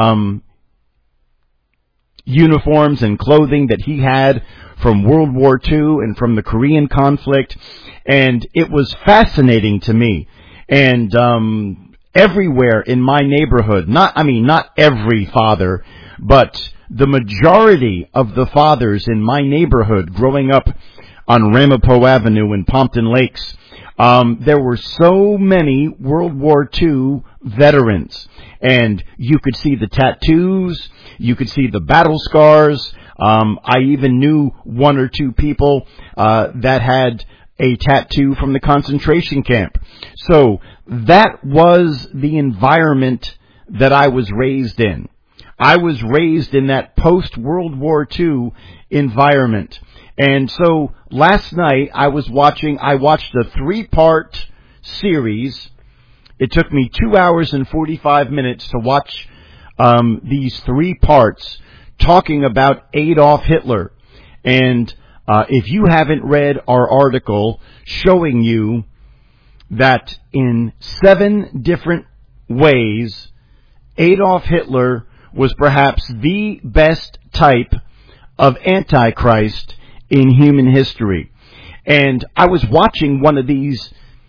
uniforms and clothing that he had from World War II and from the Korean conflict. And it was fascinating to me. And everywhere in my neighborhood, not every father, but the majority of the fathers in my neighborhood growing up on Ramapo Avenue in Pompton Lakes, there were so many World War II veterans. And you could see the tattoos, you could see the battle scars. I even knew one or two people that had a tattoo from the concentration camp. So that was the environment that I was raised in. I was raised in that post-World War II environment. And so last night I watched a 3-part series. It took me 2 hours and 45 minutes to watch these 3 parts talking about Adolf Hitler. And if you haven't read our article showing you that in 7 different ways, Adolf Hitler was perhaps the best type of Antichrist in human history. And I was watching one of these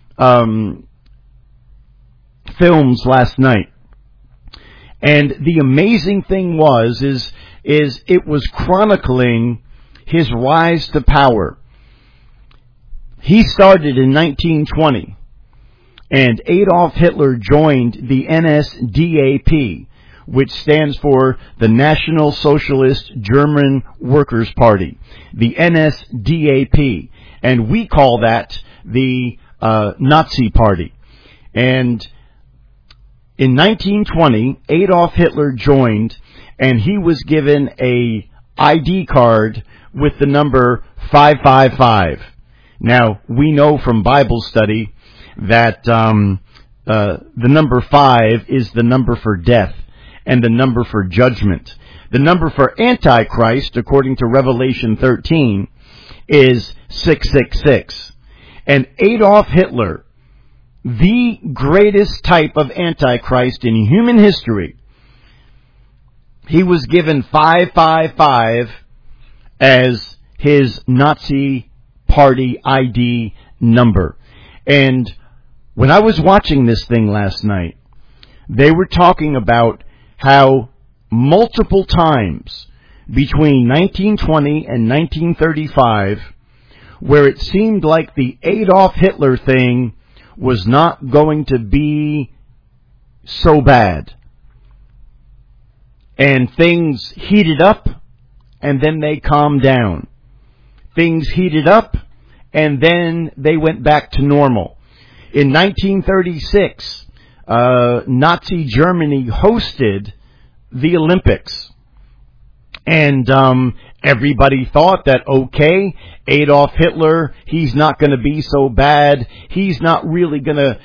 films last night. And the amazing thing is it was chronicling his rise to power. He started in 1920, and Adolf Hitler joined the NSDAP, which stands for the National Socialist German Workers' Party, the NSDAP, and we call that the Nazi Party. And in 1920, Adolf Hitler joined, and he was given a ID card with the number 555. Now, we know from Bible study that the number 5 is the number for death and the number for judgment. The number for Antichrist, according to Revelation 13, is 666. And Adolf Hitler, the greatest type of Antichrist in human history, he was given 555 as his Nazi Party ID number. And when I was watching this thing last night, they were talking about how multiple times between 1920 and 1935, where it seemed like the Adolf Hitler thing was not going to be so bad. And things heated up, and then they calmed down. Things heated up, and then they went back to normal. In 1936, Nazi Germany hosted the Olympics. And everybody thought that, okay, Adolf Hitler, he's not going to be so bad. He's not really going to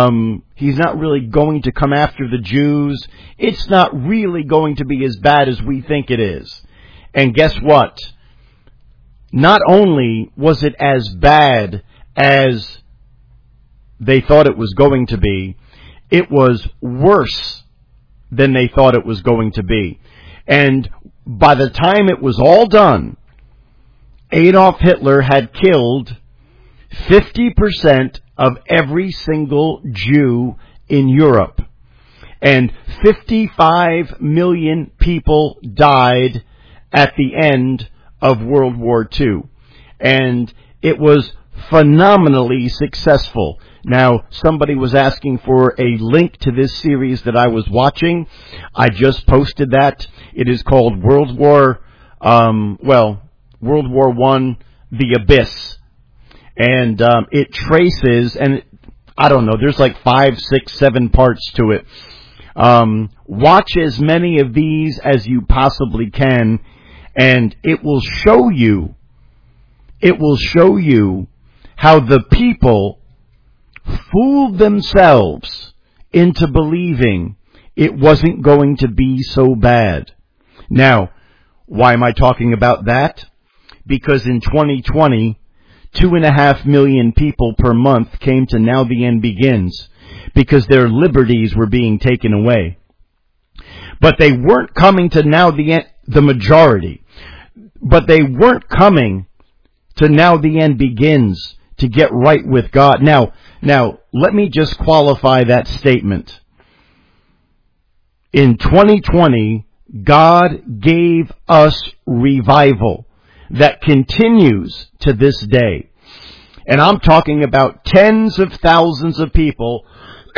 come after the Jews. It's not really going to be as bad as we think it is. And guess what? Not only was it as bad as they thought it was going to be, it was worse than they thought it was going to be. And by the time it was all done, Adolf Hitler had killed 50% of every single Jew in Europe. And 55 million people died at the end of World War II. And it was phenomenally successful. Now, somebody was asking for a link to this series that I was watching. I just posted that. It is called World War I, The Abyss. And it traces, and I don't know, there's like 5, 6, 7 parts to it. Watch as many of these as you possibly can, and it will show you how the people fooled themselves into believing it wasn't going to be so bad. Now, why am I talking about that? Because in 2020, 2.5 million people per month came to Now the End Begins because their liberties were being taken away. But they weren't coming to Now the End, the majority. But they weren't coming to Now the End Begins to get right with God. Now, let me just qualify that statement. In 2020, God gave us revival that continues to this day. And I'm talking about tens of thousands of people,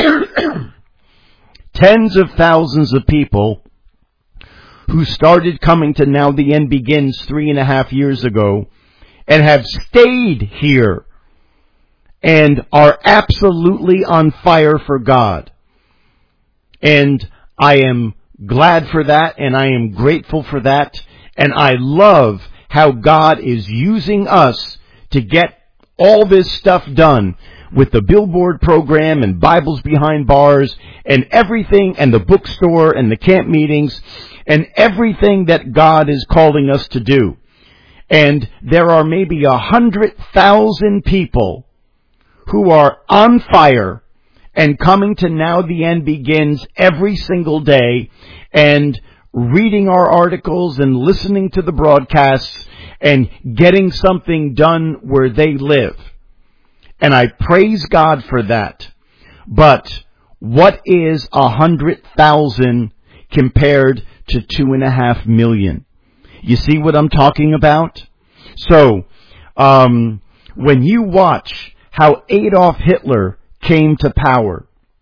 tens of thousands of people who started coming to Now the End Begins 3.5 years ago and have stayed here and are absolutely on fire for God. And I am glad for that, and I am grateful for that, and I love how God is using us to get all this stuff done with the Billboard program and Bibles Behind Bars and everything, and the bookstore and the camp meetings and everything that God is calling us to do. And there are maybe 100,000 people who are on fire and coming to Now the End Begins every single day and reading our articles and listening to the broadcasts and getting something done where they live. And I praise God for that. But what is 100,000 compared to 2.5 million? You see what I'm talking about? So, when you watch how Adolf Hitler came to power,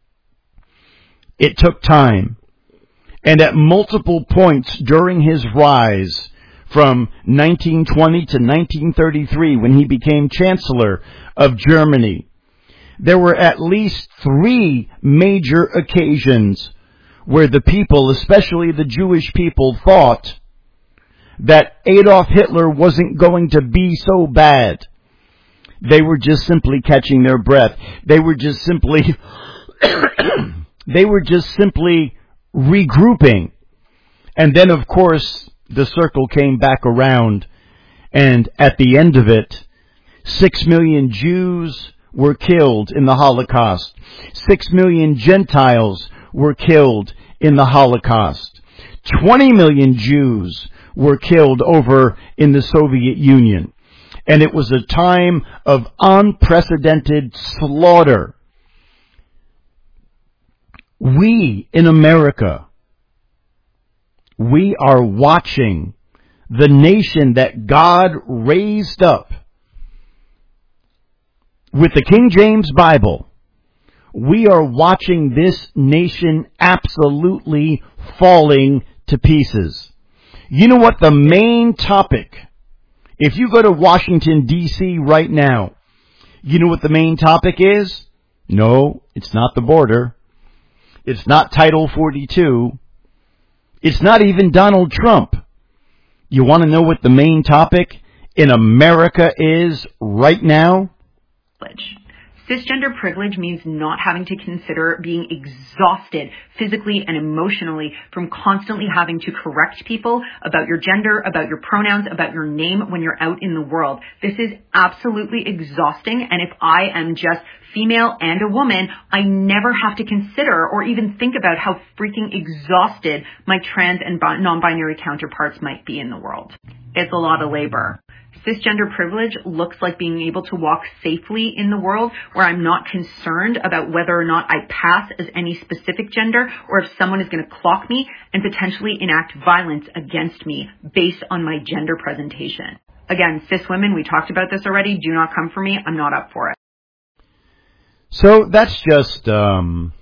it took time. And at multiple points during his rise, from 1920 to 1933, when he became Chancellor of Germany, there were at least 3 major occasions where the people, especially the Jewish people, thought that Adolf Hitler wasn't going to be so bad. They were just simply catching their breath. They were just simply regrouping. And then, of course, the circle came back around, and at the end of it, 6 million Jews were killed in the Holocaust. 6 million Gentiles were killed in the Holocaust. 20 million Jews were killed over in the Soviet Union. And it was a time of unprecedented slaughter. We in America, we are watching the nation that God raised up with the King James Bible. We are watching this nation absolutely falling to pieces. You know what the main topic, if you go to Washington, D.C. right now, you know what the main topic is? No, it's not the border. It's not Title 42. It's not even Donald Trump. You want to know what the main topic in America is right now? Cisgender privilege means not having to consider being exhausted physically and emotionally from constantly having to correct people about your gender, about your pronouns, about your name when you're out in the world. This is absolutely exhausting, and if I am just female and a woman, I never have to consider or even think about how freaking exhausted my trans and non-binary counterparts might be in the world. It's a lot of labor. Cisgender privilege looks like being able to walk safely in the world where I'm not concerned about whether or not I pass as any specific gender or if someone is going to clock me and potentially enact violence against me based on my gender presentation. Again, cis women, we talked about this already. Do not come for me. I'm not up for it. So that's just a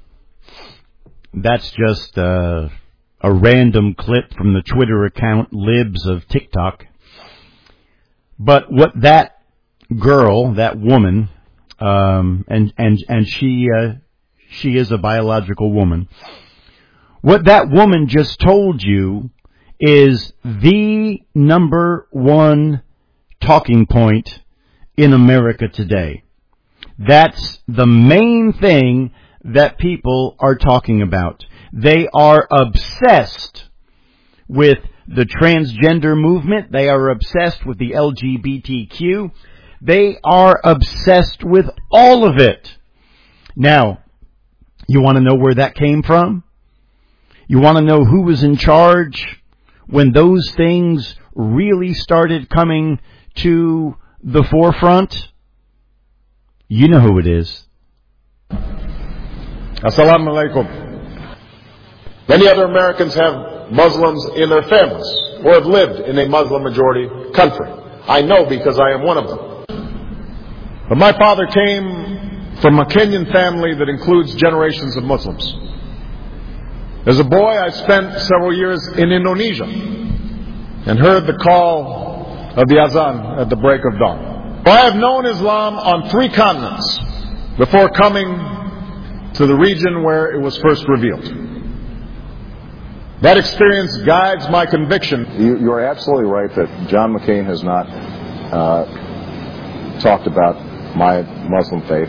random clip from the Twitter account Libs of TikTok. But what that girl, that woman, and she is a biological woman. What that woman just told you is the number one talking point in America today. That's the main thing that people are talking about. They are obsessed with the transgender movement. They are obsessed with the LGBTQ. They are obsessed with all of it. Now, you want to know where that came from? You want to know who was in charge when those things really started coming to the forefront? You know who it is. Assalamu alaikum. Many other Americans have Muslims in their families or have lived in a Muslim-majority country. I know because I am one of them. But my father came from a Kenyan family that includes generations of Muslims. As a boy, I spent several years in Indonesia and heard the call of the azan at the break of dawn. I have known Islam on 3 continents before coming to the region where it was first revealed. That experience guides my conviction. You are absolutely right that John McCain has not talked about my Muslim faith.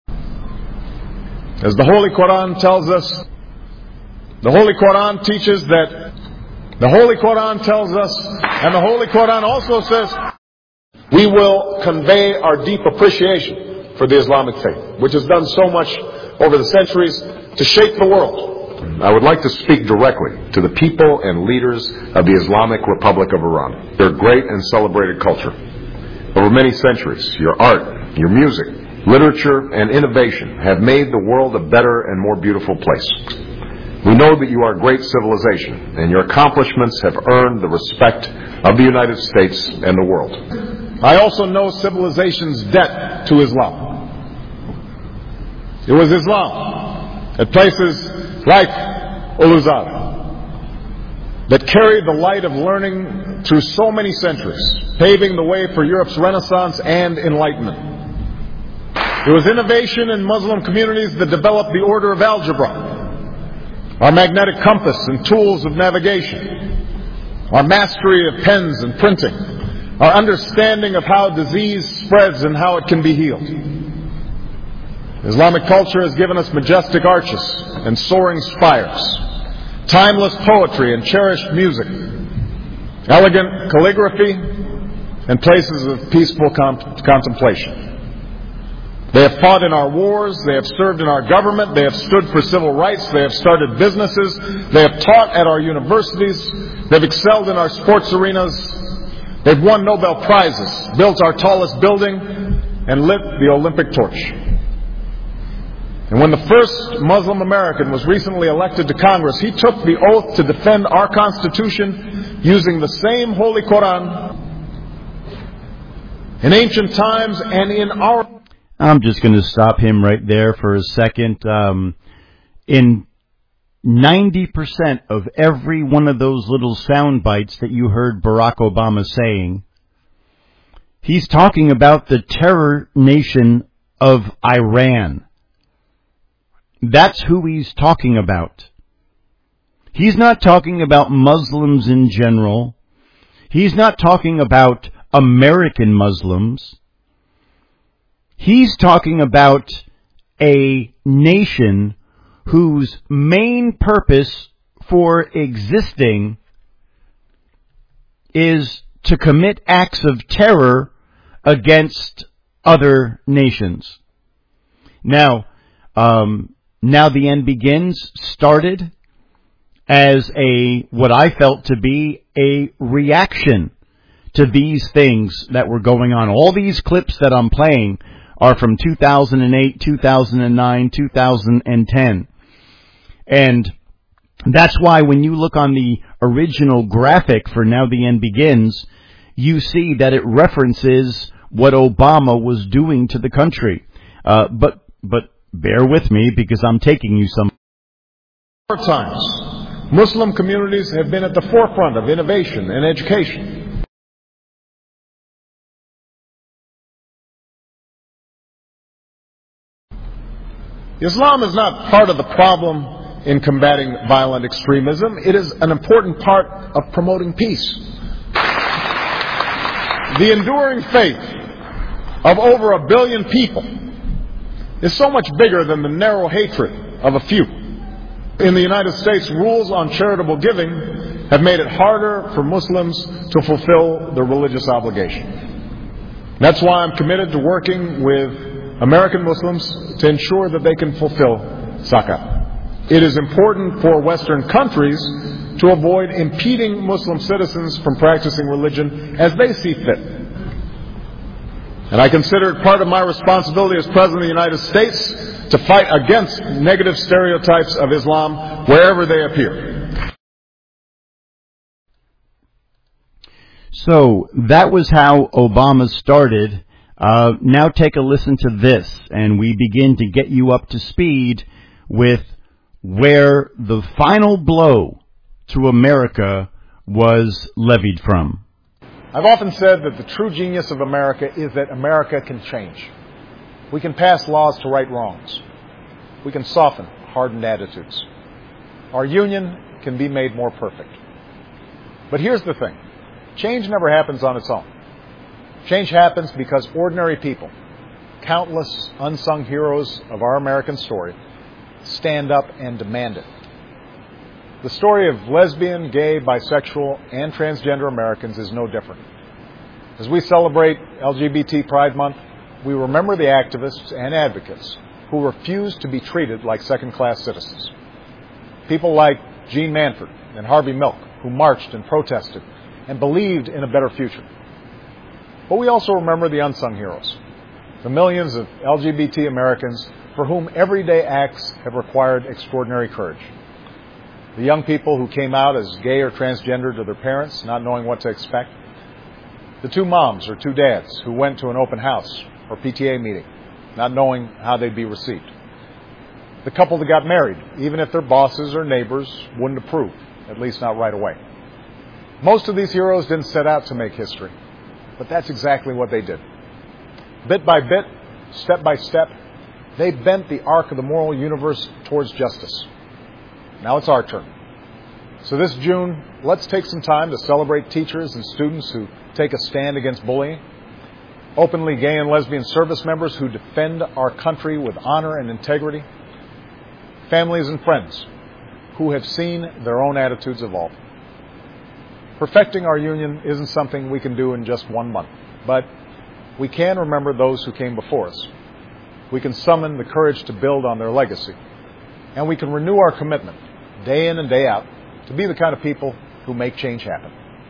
As the Holy Quran tells us, the Holy Quran teaches that, the Holy Quran tells us, and the Holy Quran also says, we will convey our deep appreciation for the Islamic faith, which has done so much over the centuries to shape the world. I would like to speak directly to the people and leaders of the Islamic Republic of Iran. Their great and celebrated culture. Over many centuries, your art, your music, literature, and innovation have made the world a better and more beautiful place. We know that you are a great civilization, and your accomplishments have earned the respect of the United States and the world. I also know civilization's debt to Islam. It was Islam at places like Uluzada that carried the light of learning through so many centuries, paving the way for Europe's Renaissance and Enlightenment. It was innovation in Muslim communities that developed the order of algebra, our magnetic compass and tools of navigation, our mastery of pens and printing, our understanding of how disease spreads and how it can be healed. Islamic culture has given us majestic arches and soaring spires, timeless poetry and cherished music, elegant calligraphy, and places of peaceful contemplation. They have fought in our wars, they have served in our government, they have stood for civil rights, they have started businesses, they have taught at our universities, they've excelled in our sports arenas, they've won Nobel Prizes, built our tallest building, and lit the Olympic torch. And when the first Muslim American was recently elected to Congress, he took the oath to defend our Constitution using the same Holy Quran. In ancient times and in our... I'm just going to stop him right there for a second. In 90% of every one of those little sound bites that you heard Barack Obama saying, he's talking about the terror nation of Iran. That's who he's talking about. He's not talking about Muslims in general. He's not talking about American Muslims. He's talking about a nation whose main purpose for existing is to commit acts of terror against other nations. Now the End Begins started as what I felt to be a reaction to these things that were going on. All these clips that I'm playing are from 2008, 2009, 2010. And that's why when you look on the original graphic for Now the End Begins, you see that it references what Obama was doing to the country. But bear with me because I'm taking you some times. Muslim communities have been at the forefront of innovation and education. Islam is not part of the problem in combating violent extremism. It is an important part of promoting peace. The enduring faith of over 1 billion people is so much bigger than the narrow hatred of a few. In the United States, rules on charitable giving have made it harder for Muslims to fulfill their religious obligation. That's why I'm committed to working with American Muslims to ensure that they can fulfill zakat. It is important for Western countries to avoid impeding Muslim citizens from practicing religion as they see fit. And I consider it part of my responsibility as President of the United States to fight against negative stereotypes of Islam wherever they appear. So that was how Obama started. Now take a listen to this, and we begin to get you up to speed with where the final blow to America was levied from. I've often said that the true genius of America is that America can change. We can pass laws to right wrongs. We can soften hardened attitudes. Our union can be made more perfect. But here's the thing. Change never happens on its own. Change happens because ordinary people, countless unsung heroes of our American story, stand up and demand it. The story of lesbian, gay, bisexual, and transgender Americans is no different. As we celebrate LGBT Pride Month, we remember the activists and advocates who refused to be treated like second-class citizens. People like Jean Manford and Harvey Milk, who marched and protested and believed in a better future. But we also remember the unsung heroes, the millions of LGBT Americans for whom everyday acts have required extraordinary courage. The young people who came out as gay or transgender to their parents, not knowing what to expect. The two moms or two dads who went to an open house or PTA meeting, not knowing how they'd be received. The couple that got married, even if their bosses or neighbors wouldn't approve, at least not right away. Most of these heroes didn't set out to make history, but that's exactly what they did. Bit by bit, step by step, they bent the arc of the moral universe towards justice. Now it's our turn. So this June, let's take some time to celebrate teachers and students who take a stand against bullying, openly gay and lesbian service members who defend our country with honor and integrity, families and friends who have seen their own attitudes evolve. Perfecting our union isn't something we can do in just 1 month, but we can remember those who came before us. We can summon the courage to build on their legacy, and we can renew our commitment, day in and day out, to be the kind of people who make change happen.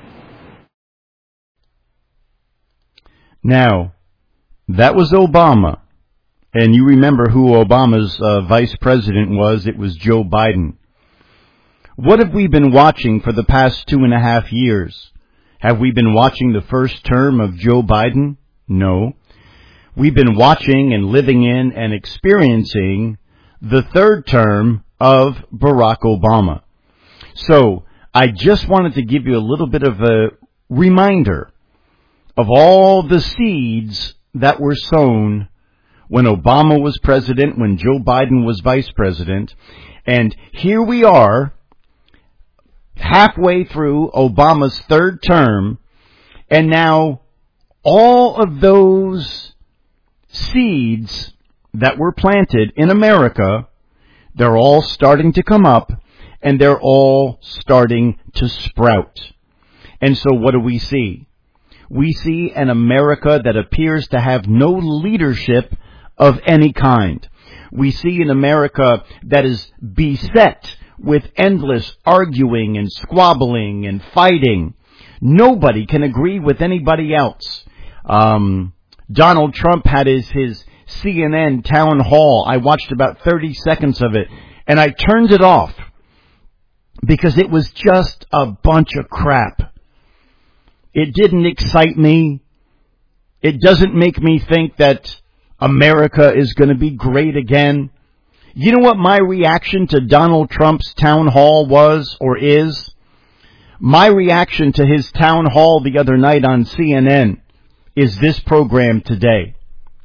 Now, that was Obama, and you remember who Obama's vice president was. It was Joe Biden. What have we been watching for the past 2.5 years? Have we been watching the first term of Joe Biden? No. We've been watching and living in and experiencing the third term of Barack Obama. So I just wanted to give you a little bit of a reminder of all the seeds that were sown when Obama was president, when Joe Biden was vice president. And here we are, halfway through Obama's third term, and now all of those seeds that were planted in America, they're all starting to come up, and they're all starting to sprout. And so what do we see? We see an America that appears to have no leadership of any kind. We see an America that is beset with endless arguing and squabbling and fighting. Nobody can agree with anybody else. Donald Trump had his CNN town hall. I watched about 30 seconds of it, and I turned it off because it was just a bunch of crap. It didn't excite me. It doesn't make me think that America is going to be great again. You know what my reaction to Donald Trump's town hall was or is? My reaction to his town hall the other night on CNN is this program today.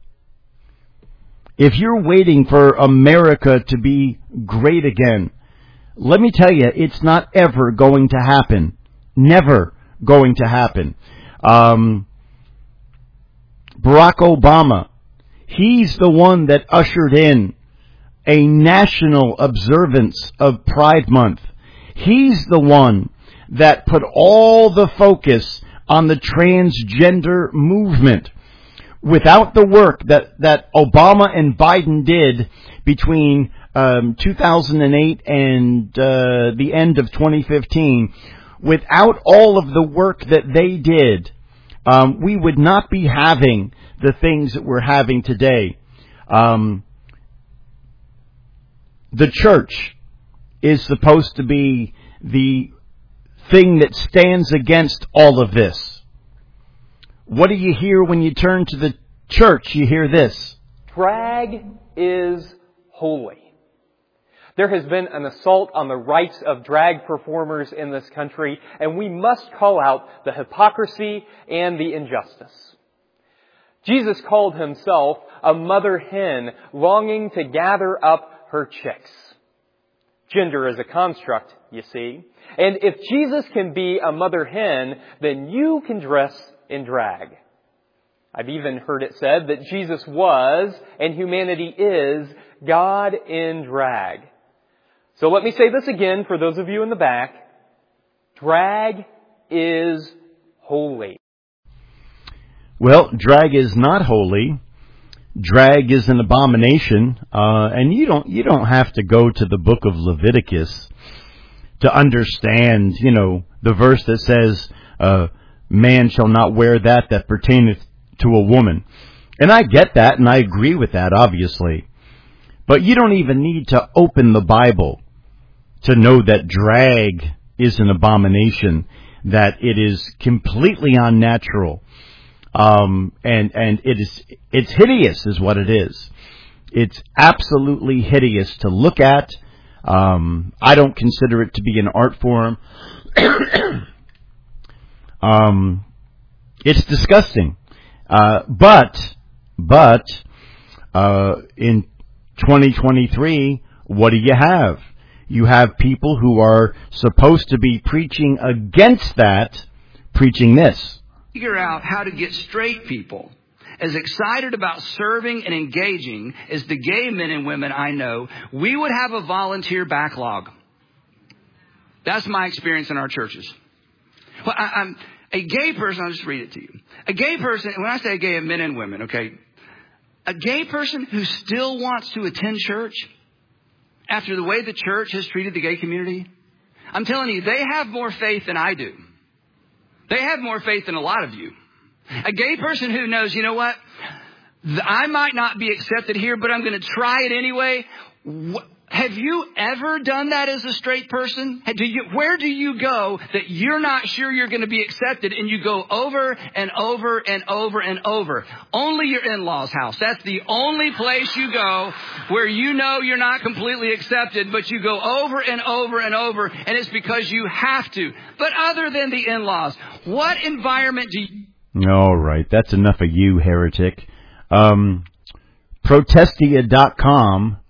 If you're waiting for America to be great again, let me tell you, it's not ever going to happen. Never going to happen. Barack Obama, he's the one that ushered in a national observance of Pride Month. He's the one that put all the focus on the transgender movement. Without the work that Obama and Biden did between 2008 and the end of 2015, without all of the work that they did, we would not be having the things that we're having today. The church is supposed to be the thing that stands against all of this. what do you hear when you turn to the church? You hear this. Drag is holy. There has been an assault on the rights of drag performers in this country, and we must call out the hypocrisy and the injustice. Jesus called himself a mother hen longing to gather up her chicks. Gender is a construct, you see. And if Jesus can be a mother hen, then you can dress in drag. I've even heard it said that Jesus was, and humanity is, God in drag. So let me say this again for those of you in the back. Drag is holy. Well, drag is not holy. Drag is an abomination, and you don't have to go to the book of Leviticus to understand, the verse that says, man shall not wear that pertaineth to a woman. And I get that, and I agree with that, obviously. But you don't even need to open the Bible to know that drag is an abomination, that it is completely unnatural. And it's hideous is what it is. It's absolutely hideous to look at. I don't consider it to be an art form. It's disgusting. But in 2023, what do you have? You have people who are supposed to be preaching against that, preaching this. Figure out how to get straight people as excited about serving and engaging as the gay men and women I know, we would have a volunteer backlog. That's my experience in our churches. Well, I'm a gay person. I'll just read it to you. A gay person, when I say gay, men and women, okay, a gay person who still wants to attend church after the way the church has treated the gay community, I'm telling you, they have more faith than I do. They have more faith than a lot of you. A gay person who knows, you know what? I might not be accepted here, but I'm going to try it anyway. Have you ever done that as a straight person? Where do you go that you're not sure you're going to be accepted and you go over and over and over and over? Only your in-laws' house. That's the only place you go where you know you're not completely accepted, but you go over and over and over, and it's because you have to. But other than the in-laws, what environment do you... All right, that's enough of you, heretic. Protestia.com.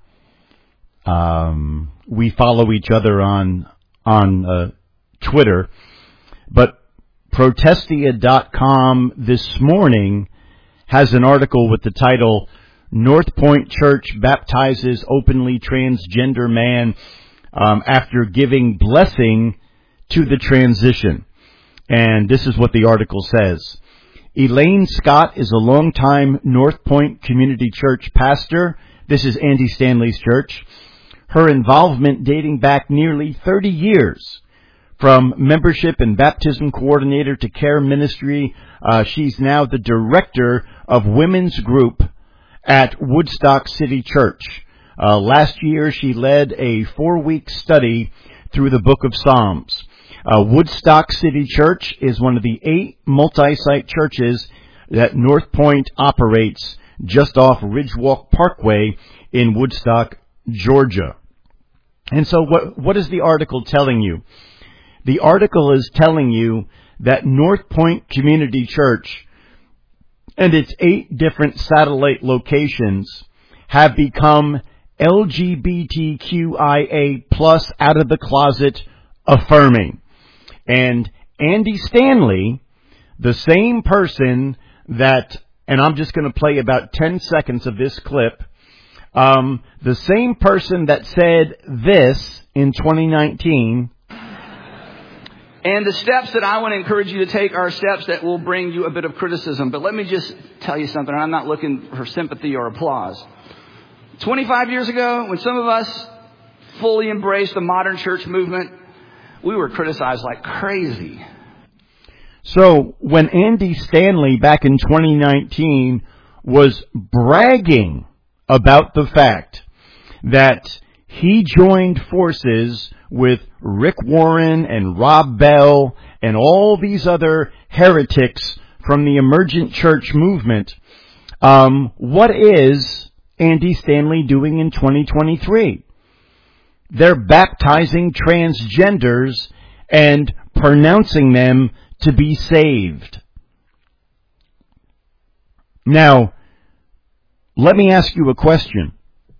We follow each other on Twitter, but Protestia.com this morning has an article with the title, North Point Church Baptizes Openly Transgender Man After Giving Blessing to the Transition. And this is what the article says. Elaine Scott is a longtime North Point Community Church pastor. This is Andy Stanley's church. Her involvement dating back nearly 30 years. From membership and baptism coordinator to care ministry, she's now the director of women's group at Woodstock City Church. Last year, she led a 4-week study through the book of Psalms. Woodstock City Church is one of the 8 multi-site churches that North Point operates just off Ridgewalk Parkway in Woodstock, Georgia. And so what is the article telling you? The article is telling you that North Point Community Church and its 8 different satellite locations have become LGBTQIA+ out of the closet affirming. And Andy Stanley, the same person that, and I'm just going to play about 10 seconds of this clip, the same person that said this in 2019. And the steps that I want to encourage you to take are steps that will bring you a bit of criticism. But let me just tell you something. I'm not looking for sympathy or applause. 25 years ago, when some of us fully embraced the modern church movement, we were criticized like crazy. So when Andy Stanley back in 2019 was bragging about the fact that he joined forces with Rick Warren and Rob Bell and all these other heretics from the emergent church movement, what is Andy Stanley doing in 2023? They're baptizing transgenders and pronouncing them to be saved. Now, let me ask you a question.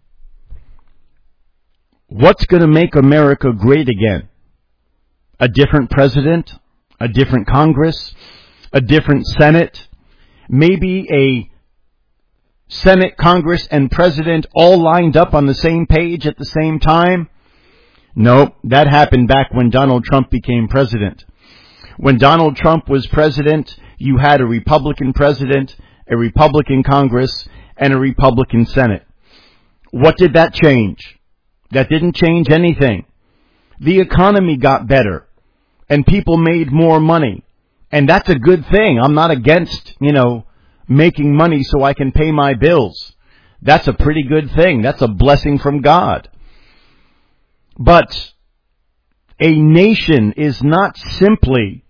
What's going to make America great again? A different president? A different Congress? A different Senate? Maybe a Senate, Congress, and President all lined up on the same page at the same time? No, that happened back when Donald Trump became president. When Donald Trump was president, you had a Republican president, a Republican Congress, and a Republican Senate. What did that change? That didn't change anything. The economy got better, and people made more money. And that's a good thing. I'm not against, making money so I can pay my bills. That's a pretty good thing. That's a blessing from God. But a nation is not simply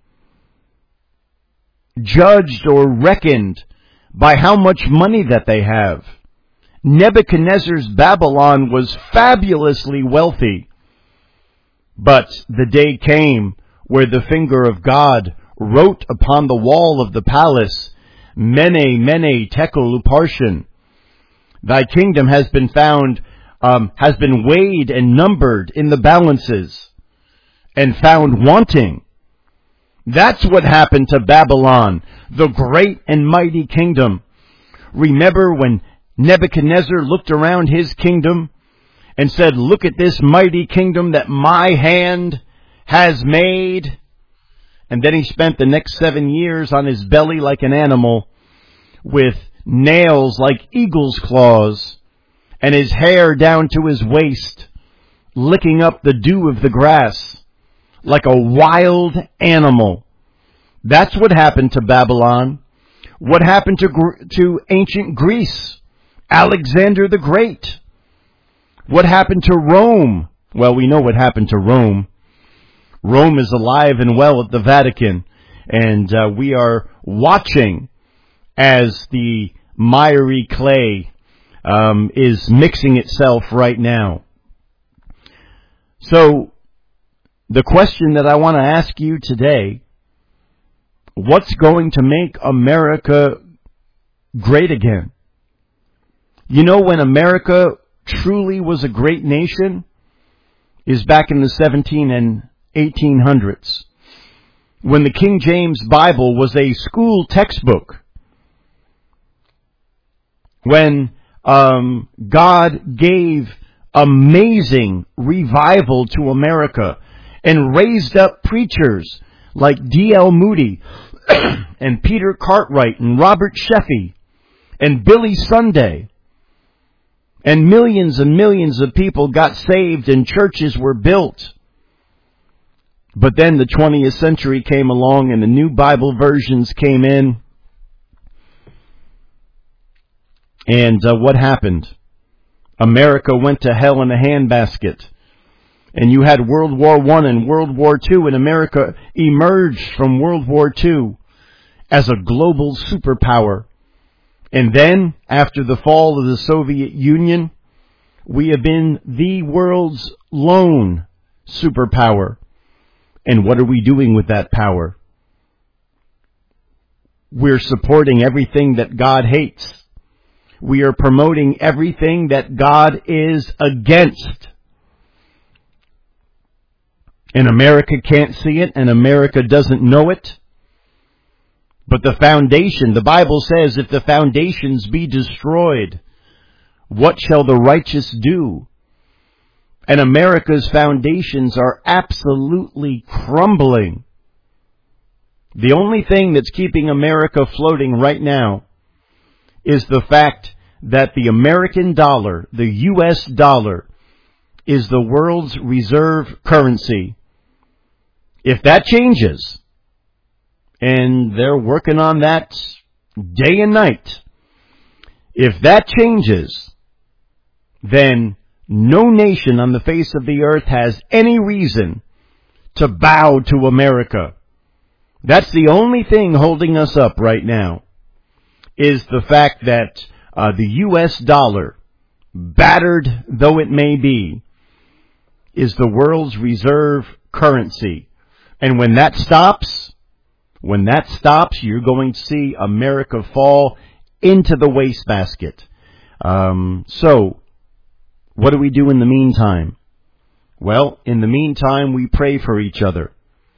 judged or reckoned by how much money that they have. Nebuchadnezzar's Babylon was fabulously wealthy. But the day came where the finger of God wrote upon the wall of the palace, Mene, Mene, Tekel, Upharsin. Thy kingdom has been weighed and numbered in the balances and found wanting. That's what happened to Babylon, the great and mighty kingdom. Remember when Nebuchadnezzar looked around his kingdom and said, look at this mighty kingdom that my hand has made. And then he spent the next 7 years on his belly like an animal with nails like eagle's claws and his hair down to his waist, licking up the dew of the grass like a wild animal. That's what happened to Babylon. What happened to ancient Greece? Alexander the Great. What happened to Rome? Well, we know what happened to Rome. Rome is alive and well at the Vatican, and we are watching as the miry clay is mixing itself right now. So, the question that I want to ask you today, what's going to make America great again? When America truly was a great nation is back in the 17 and 1800s, when the King James Bible was a school textbook, when God gave amazing revival to America and raised up preachers like D.L. Moody and Peter Cartwright and Robert Sheffey and Billy Sunday. And millions of people got saved and churches were built. But then the 20th century came along and the new Bible versions came in. And what happened? America went to hell in a handbasket. And you had World War I and World War II, and America emerged from World War II as a global superpower. And then, after the fall of the Soviet Union, we have been the world's lone superpower. And what are we doing with that power? We're supporting everything that God hates. We are promoting everything that God is against. And America can't see it, and America doesn't know it. But the foundation, the Bible says, if the foundations be destroyed, what shall the righteous do? And America's foundations are absolutely crumbling. The only thing that's keeping America floating right now is the fact that the American dollar, the U.S. dollar, is the world's reserve currency. If that changes, and they're working on that day and night, if that changes, then no nation on the face of the earth has any reason to bow to America. That's the only thing holding us up right now, is the fact that the U.S. dollar, battered though it may be, is the world's reserve currency. And when that stops, you're going to see America fall into the wastebasket. So, what do we do in the meantime? Well, in the meantime, we pray for each other.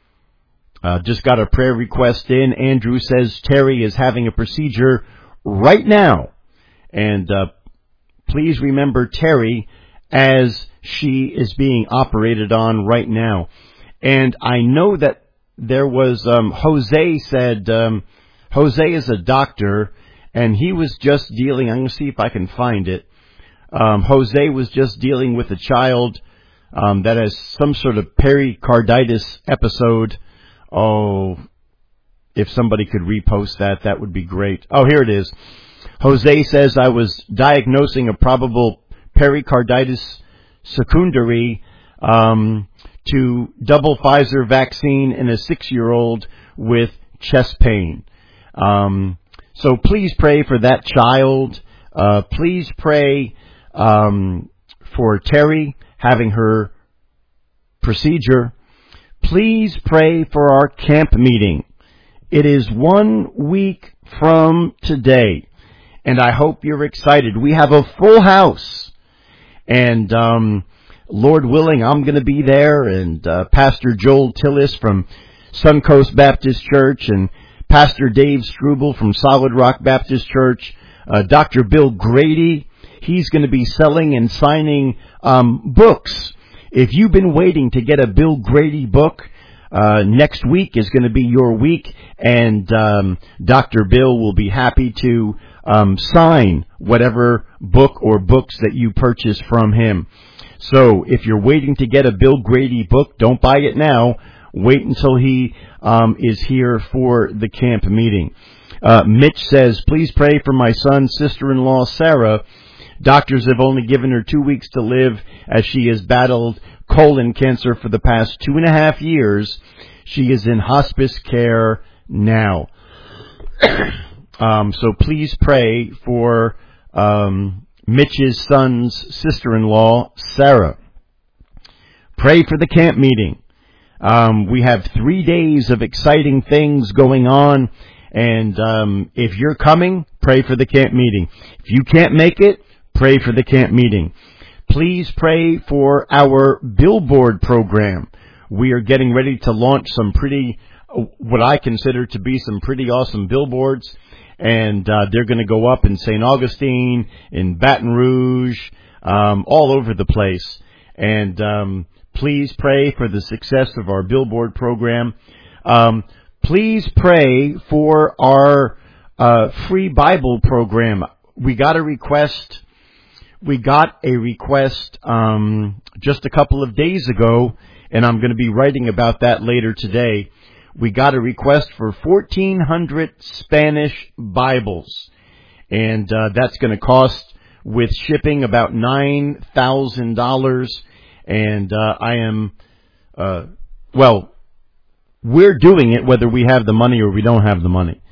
Just got a prayer request in. Andrew says Terry is having a procedure right now. And please remember Terry as she is being operated on right now. And I know that there was, Jose said, Jose is a doctor, and he was just dealing, I'm going to see if I can find it. Jose was just dealing with a child that has some sort of pericarditis episode. Oh, if somebody could repost that, that would be great. Oh, here it is. Jose says, I was diagnosing a probable pericarditis secondary to double Pfizer vaccine in a 6-year-old with chest pain. So please pray for that child. Please pray for Terry having her procedure. Please pray for our camp meeting. It is 1 week from today, and I hope you're excited. We have a full house, and Lord willing, I'm going to be there, and Pastor Joel Tillis from Suncoast Baptist Church, and Pastor Dave Struble from Solid Rock Baptist Church, Dr. Bill Grady. He's going to be selling and signing books. If you've been waiting to get a Bill Grady book, next week is going to be your week, and Dr. Bill will be happy to sign whatever book or books that you purchase from him. So if you're waiting to get a Bill Grady book, don't buy it now. Wait until he is here for the camp meeting. Mitch says, please pray for my son's sister-in-law, Sarah. Doctors have only given her 2 weeks to live as she has battled colon cancer for the past 2.5 years. She is in hospice care now. So please pray for Mitch's son's sister-in-law, Sarah. Pray for the camp meeting. We have 3 days of exciting things going on, and if you're coming, pray for the camp meeting. If you can't make it, pray for the camp meeting. Please pray for our billboard program. We are getting ready to launch some pretty, what I consider to be some pretty awesome billboards. And they're going to go up in St. Augustine, in Baton Rouge, all over the place. And please pray for the success of our billboard program. Please pray for our free Bible program. We got a request just a couple of days ago, and I'm going to be writing about that later today. We got a request for 1,400 Spanish Bibles, and that's going to cost, with shipping, about $9,000. And I am, we're doing it whether we have the money or we don't have the money.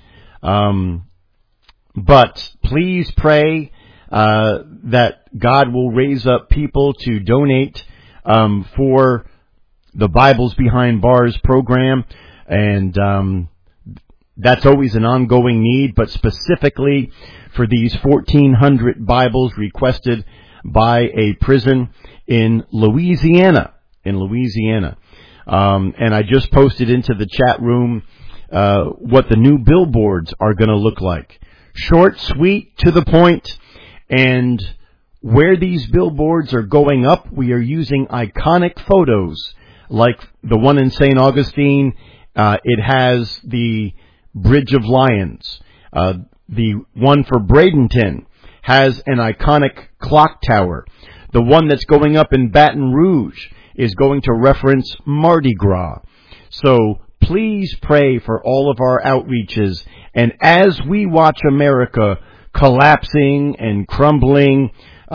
But please pray that God will raise up people to donate for the Bibles Behind Bars program. And that's always an ongoing need, but specifically for these 1,400 Bibles requested by a prison in Louisiana. And I just posted into the chat room what the new billboards are going to look like. Short, sweet, to the point. And where these billboards are going up, we are using iconic photos, like the one in St. Augustine. It has the Bridge of Lions. The one for Bradenton has an iconic clock tower. The one that's going up in Baton Rouge is going to reference Mardi Gras. So please pray for all of our outreaches. And as we watch America collapsing and crumbling,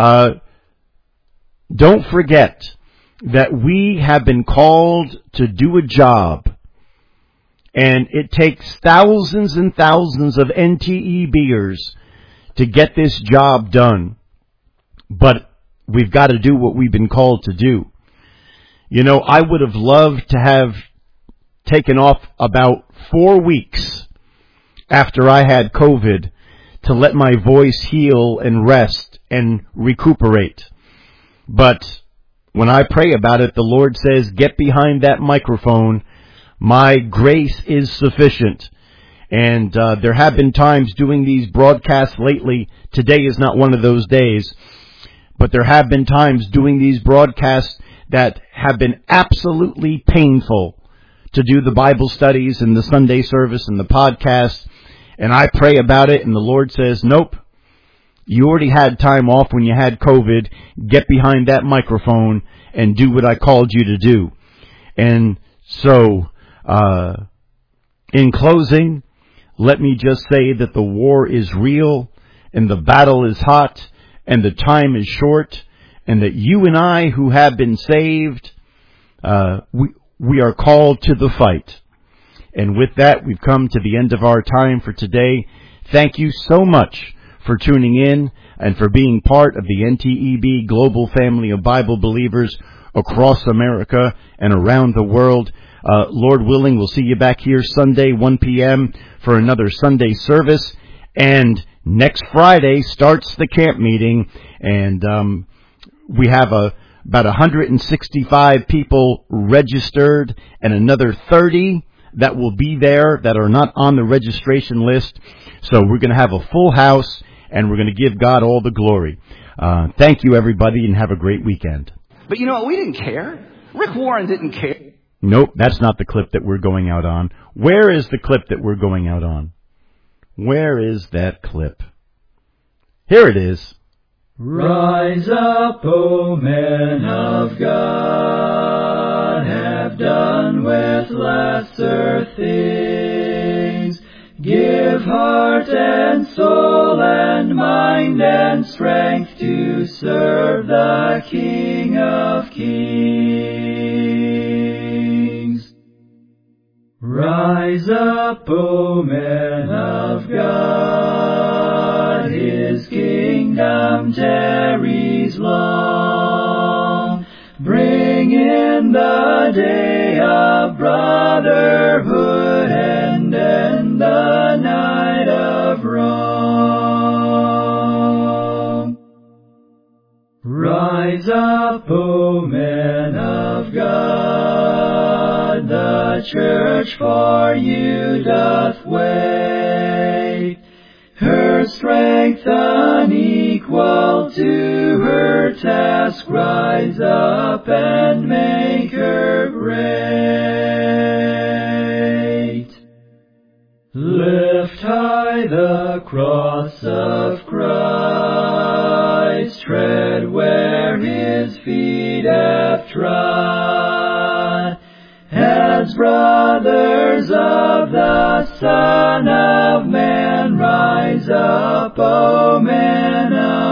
don't forget that we have been called to do a job. And it takes thousands and thousands of NTEBers to get this job done. But we've got to do what we've been called to do. You know, I would have loved to have taken off about 4 weeks after I had COVID to let my voice heal and rest and recuperate. But when I pray about it, the Lord says, get behind that microphone. My grace is sufficient. And there have been times doing these broadcasts lately. Today is not one of those days. But there have been times doing these broadcasts that have been absolutely painful to do the Bible studies and the Sunday service and the podcast. And I pray about it, and the Lord says, nope, you already had time off when you had COVID. Get behind that microphone and do what I called you to do. And so, in closing, let me just say that the war is real, and the battle is hot, and the time is short, and that you and I who have been saved, we are called to the fight. And with that, we've come to the end of our time for today. Thank you so much for tuning in and for being part of the NTEB global family of Bible believers across America and around the world. Lord willing, we'll see you back here Sunday, 1 p.m. for another Sunday service. And next Friday starts the camp meeting, and we have about 165 people registered and another 30 that will be there that are not on the registration list. So we're going to have a full house, and we're going to give God all the glory. Thank you, everybody, and have a great weekend. But you know what? We didn't care. Rick Warren didn't care. Nope, that's not the clip that we're going out on. Where is the clip that we're going out on? Where is that clip? Here it is. Rise up, O men of God, have done with lesser things. Give heart and soul and mind and strength to serve the King of Kings. Rise up, O men of God, His kingdom tarries long. Bring in the day of brotherhood and end the night of wrong. Rise up, O men of God, the church for you doth wait. Her strength unequal to her task, rise up and make her great. Lift high the cross of Christ, tread where His feet have trod. As brothers of the Son of Man, rise up, O men of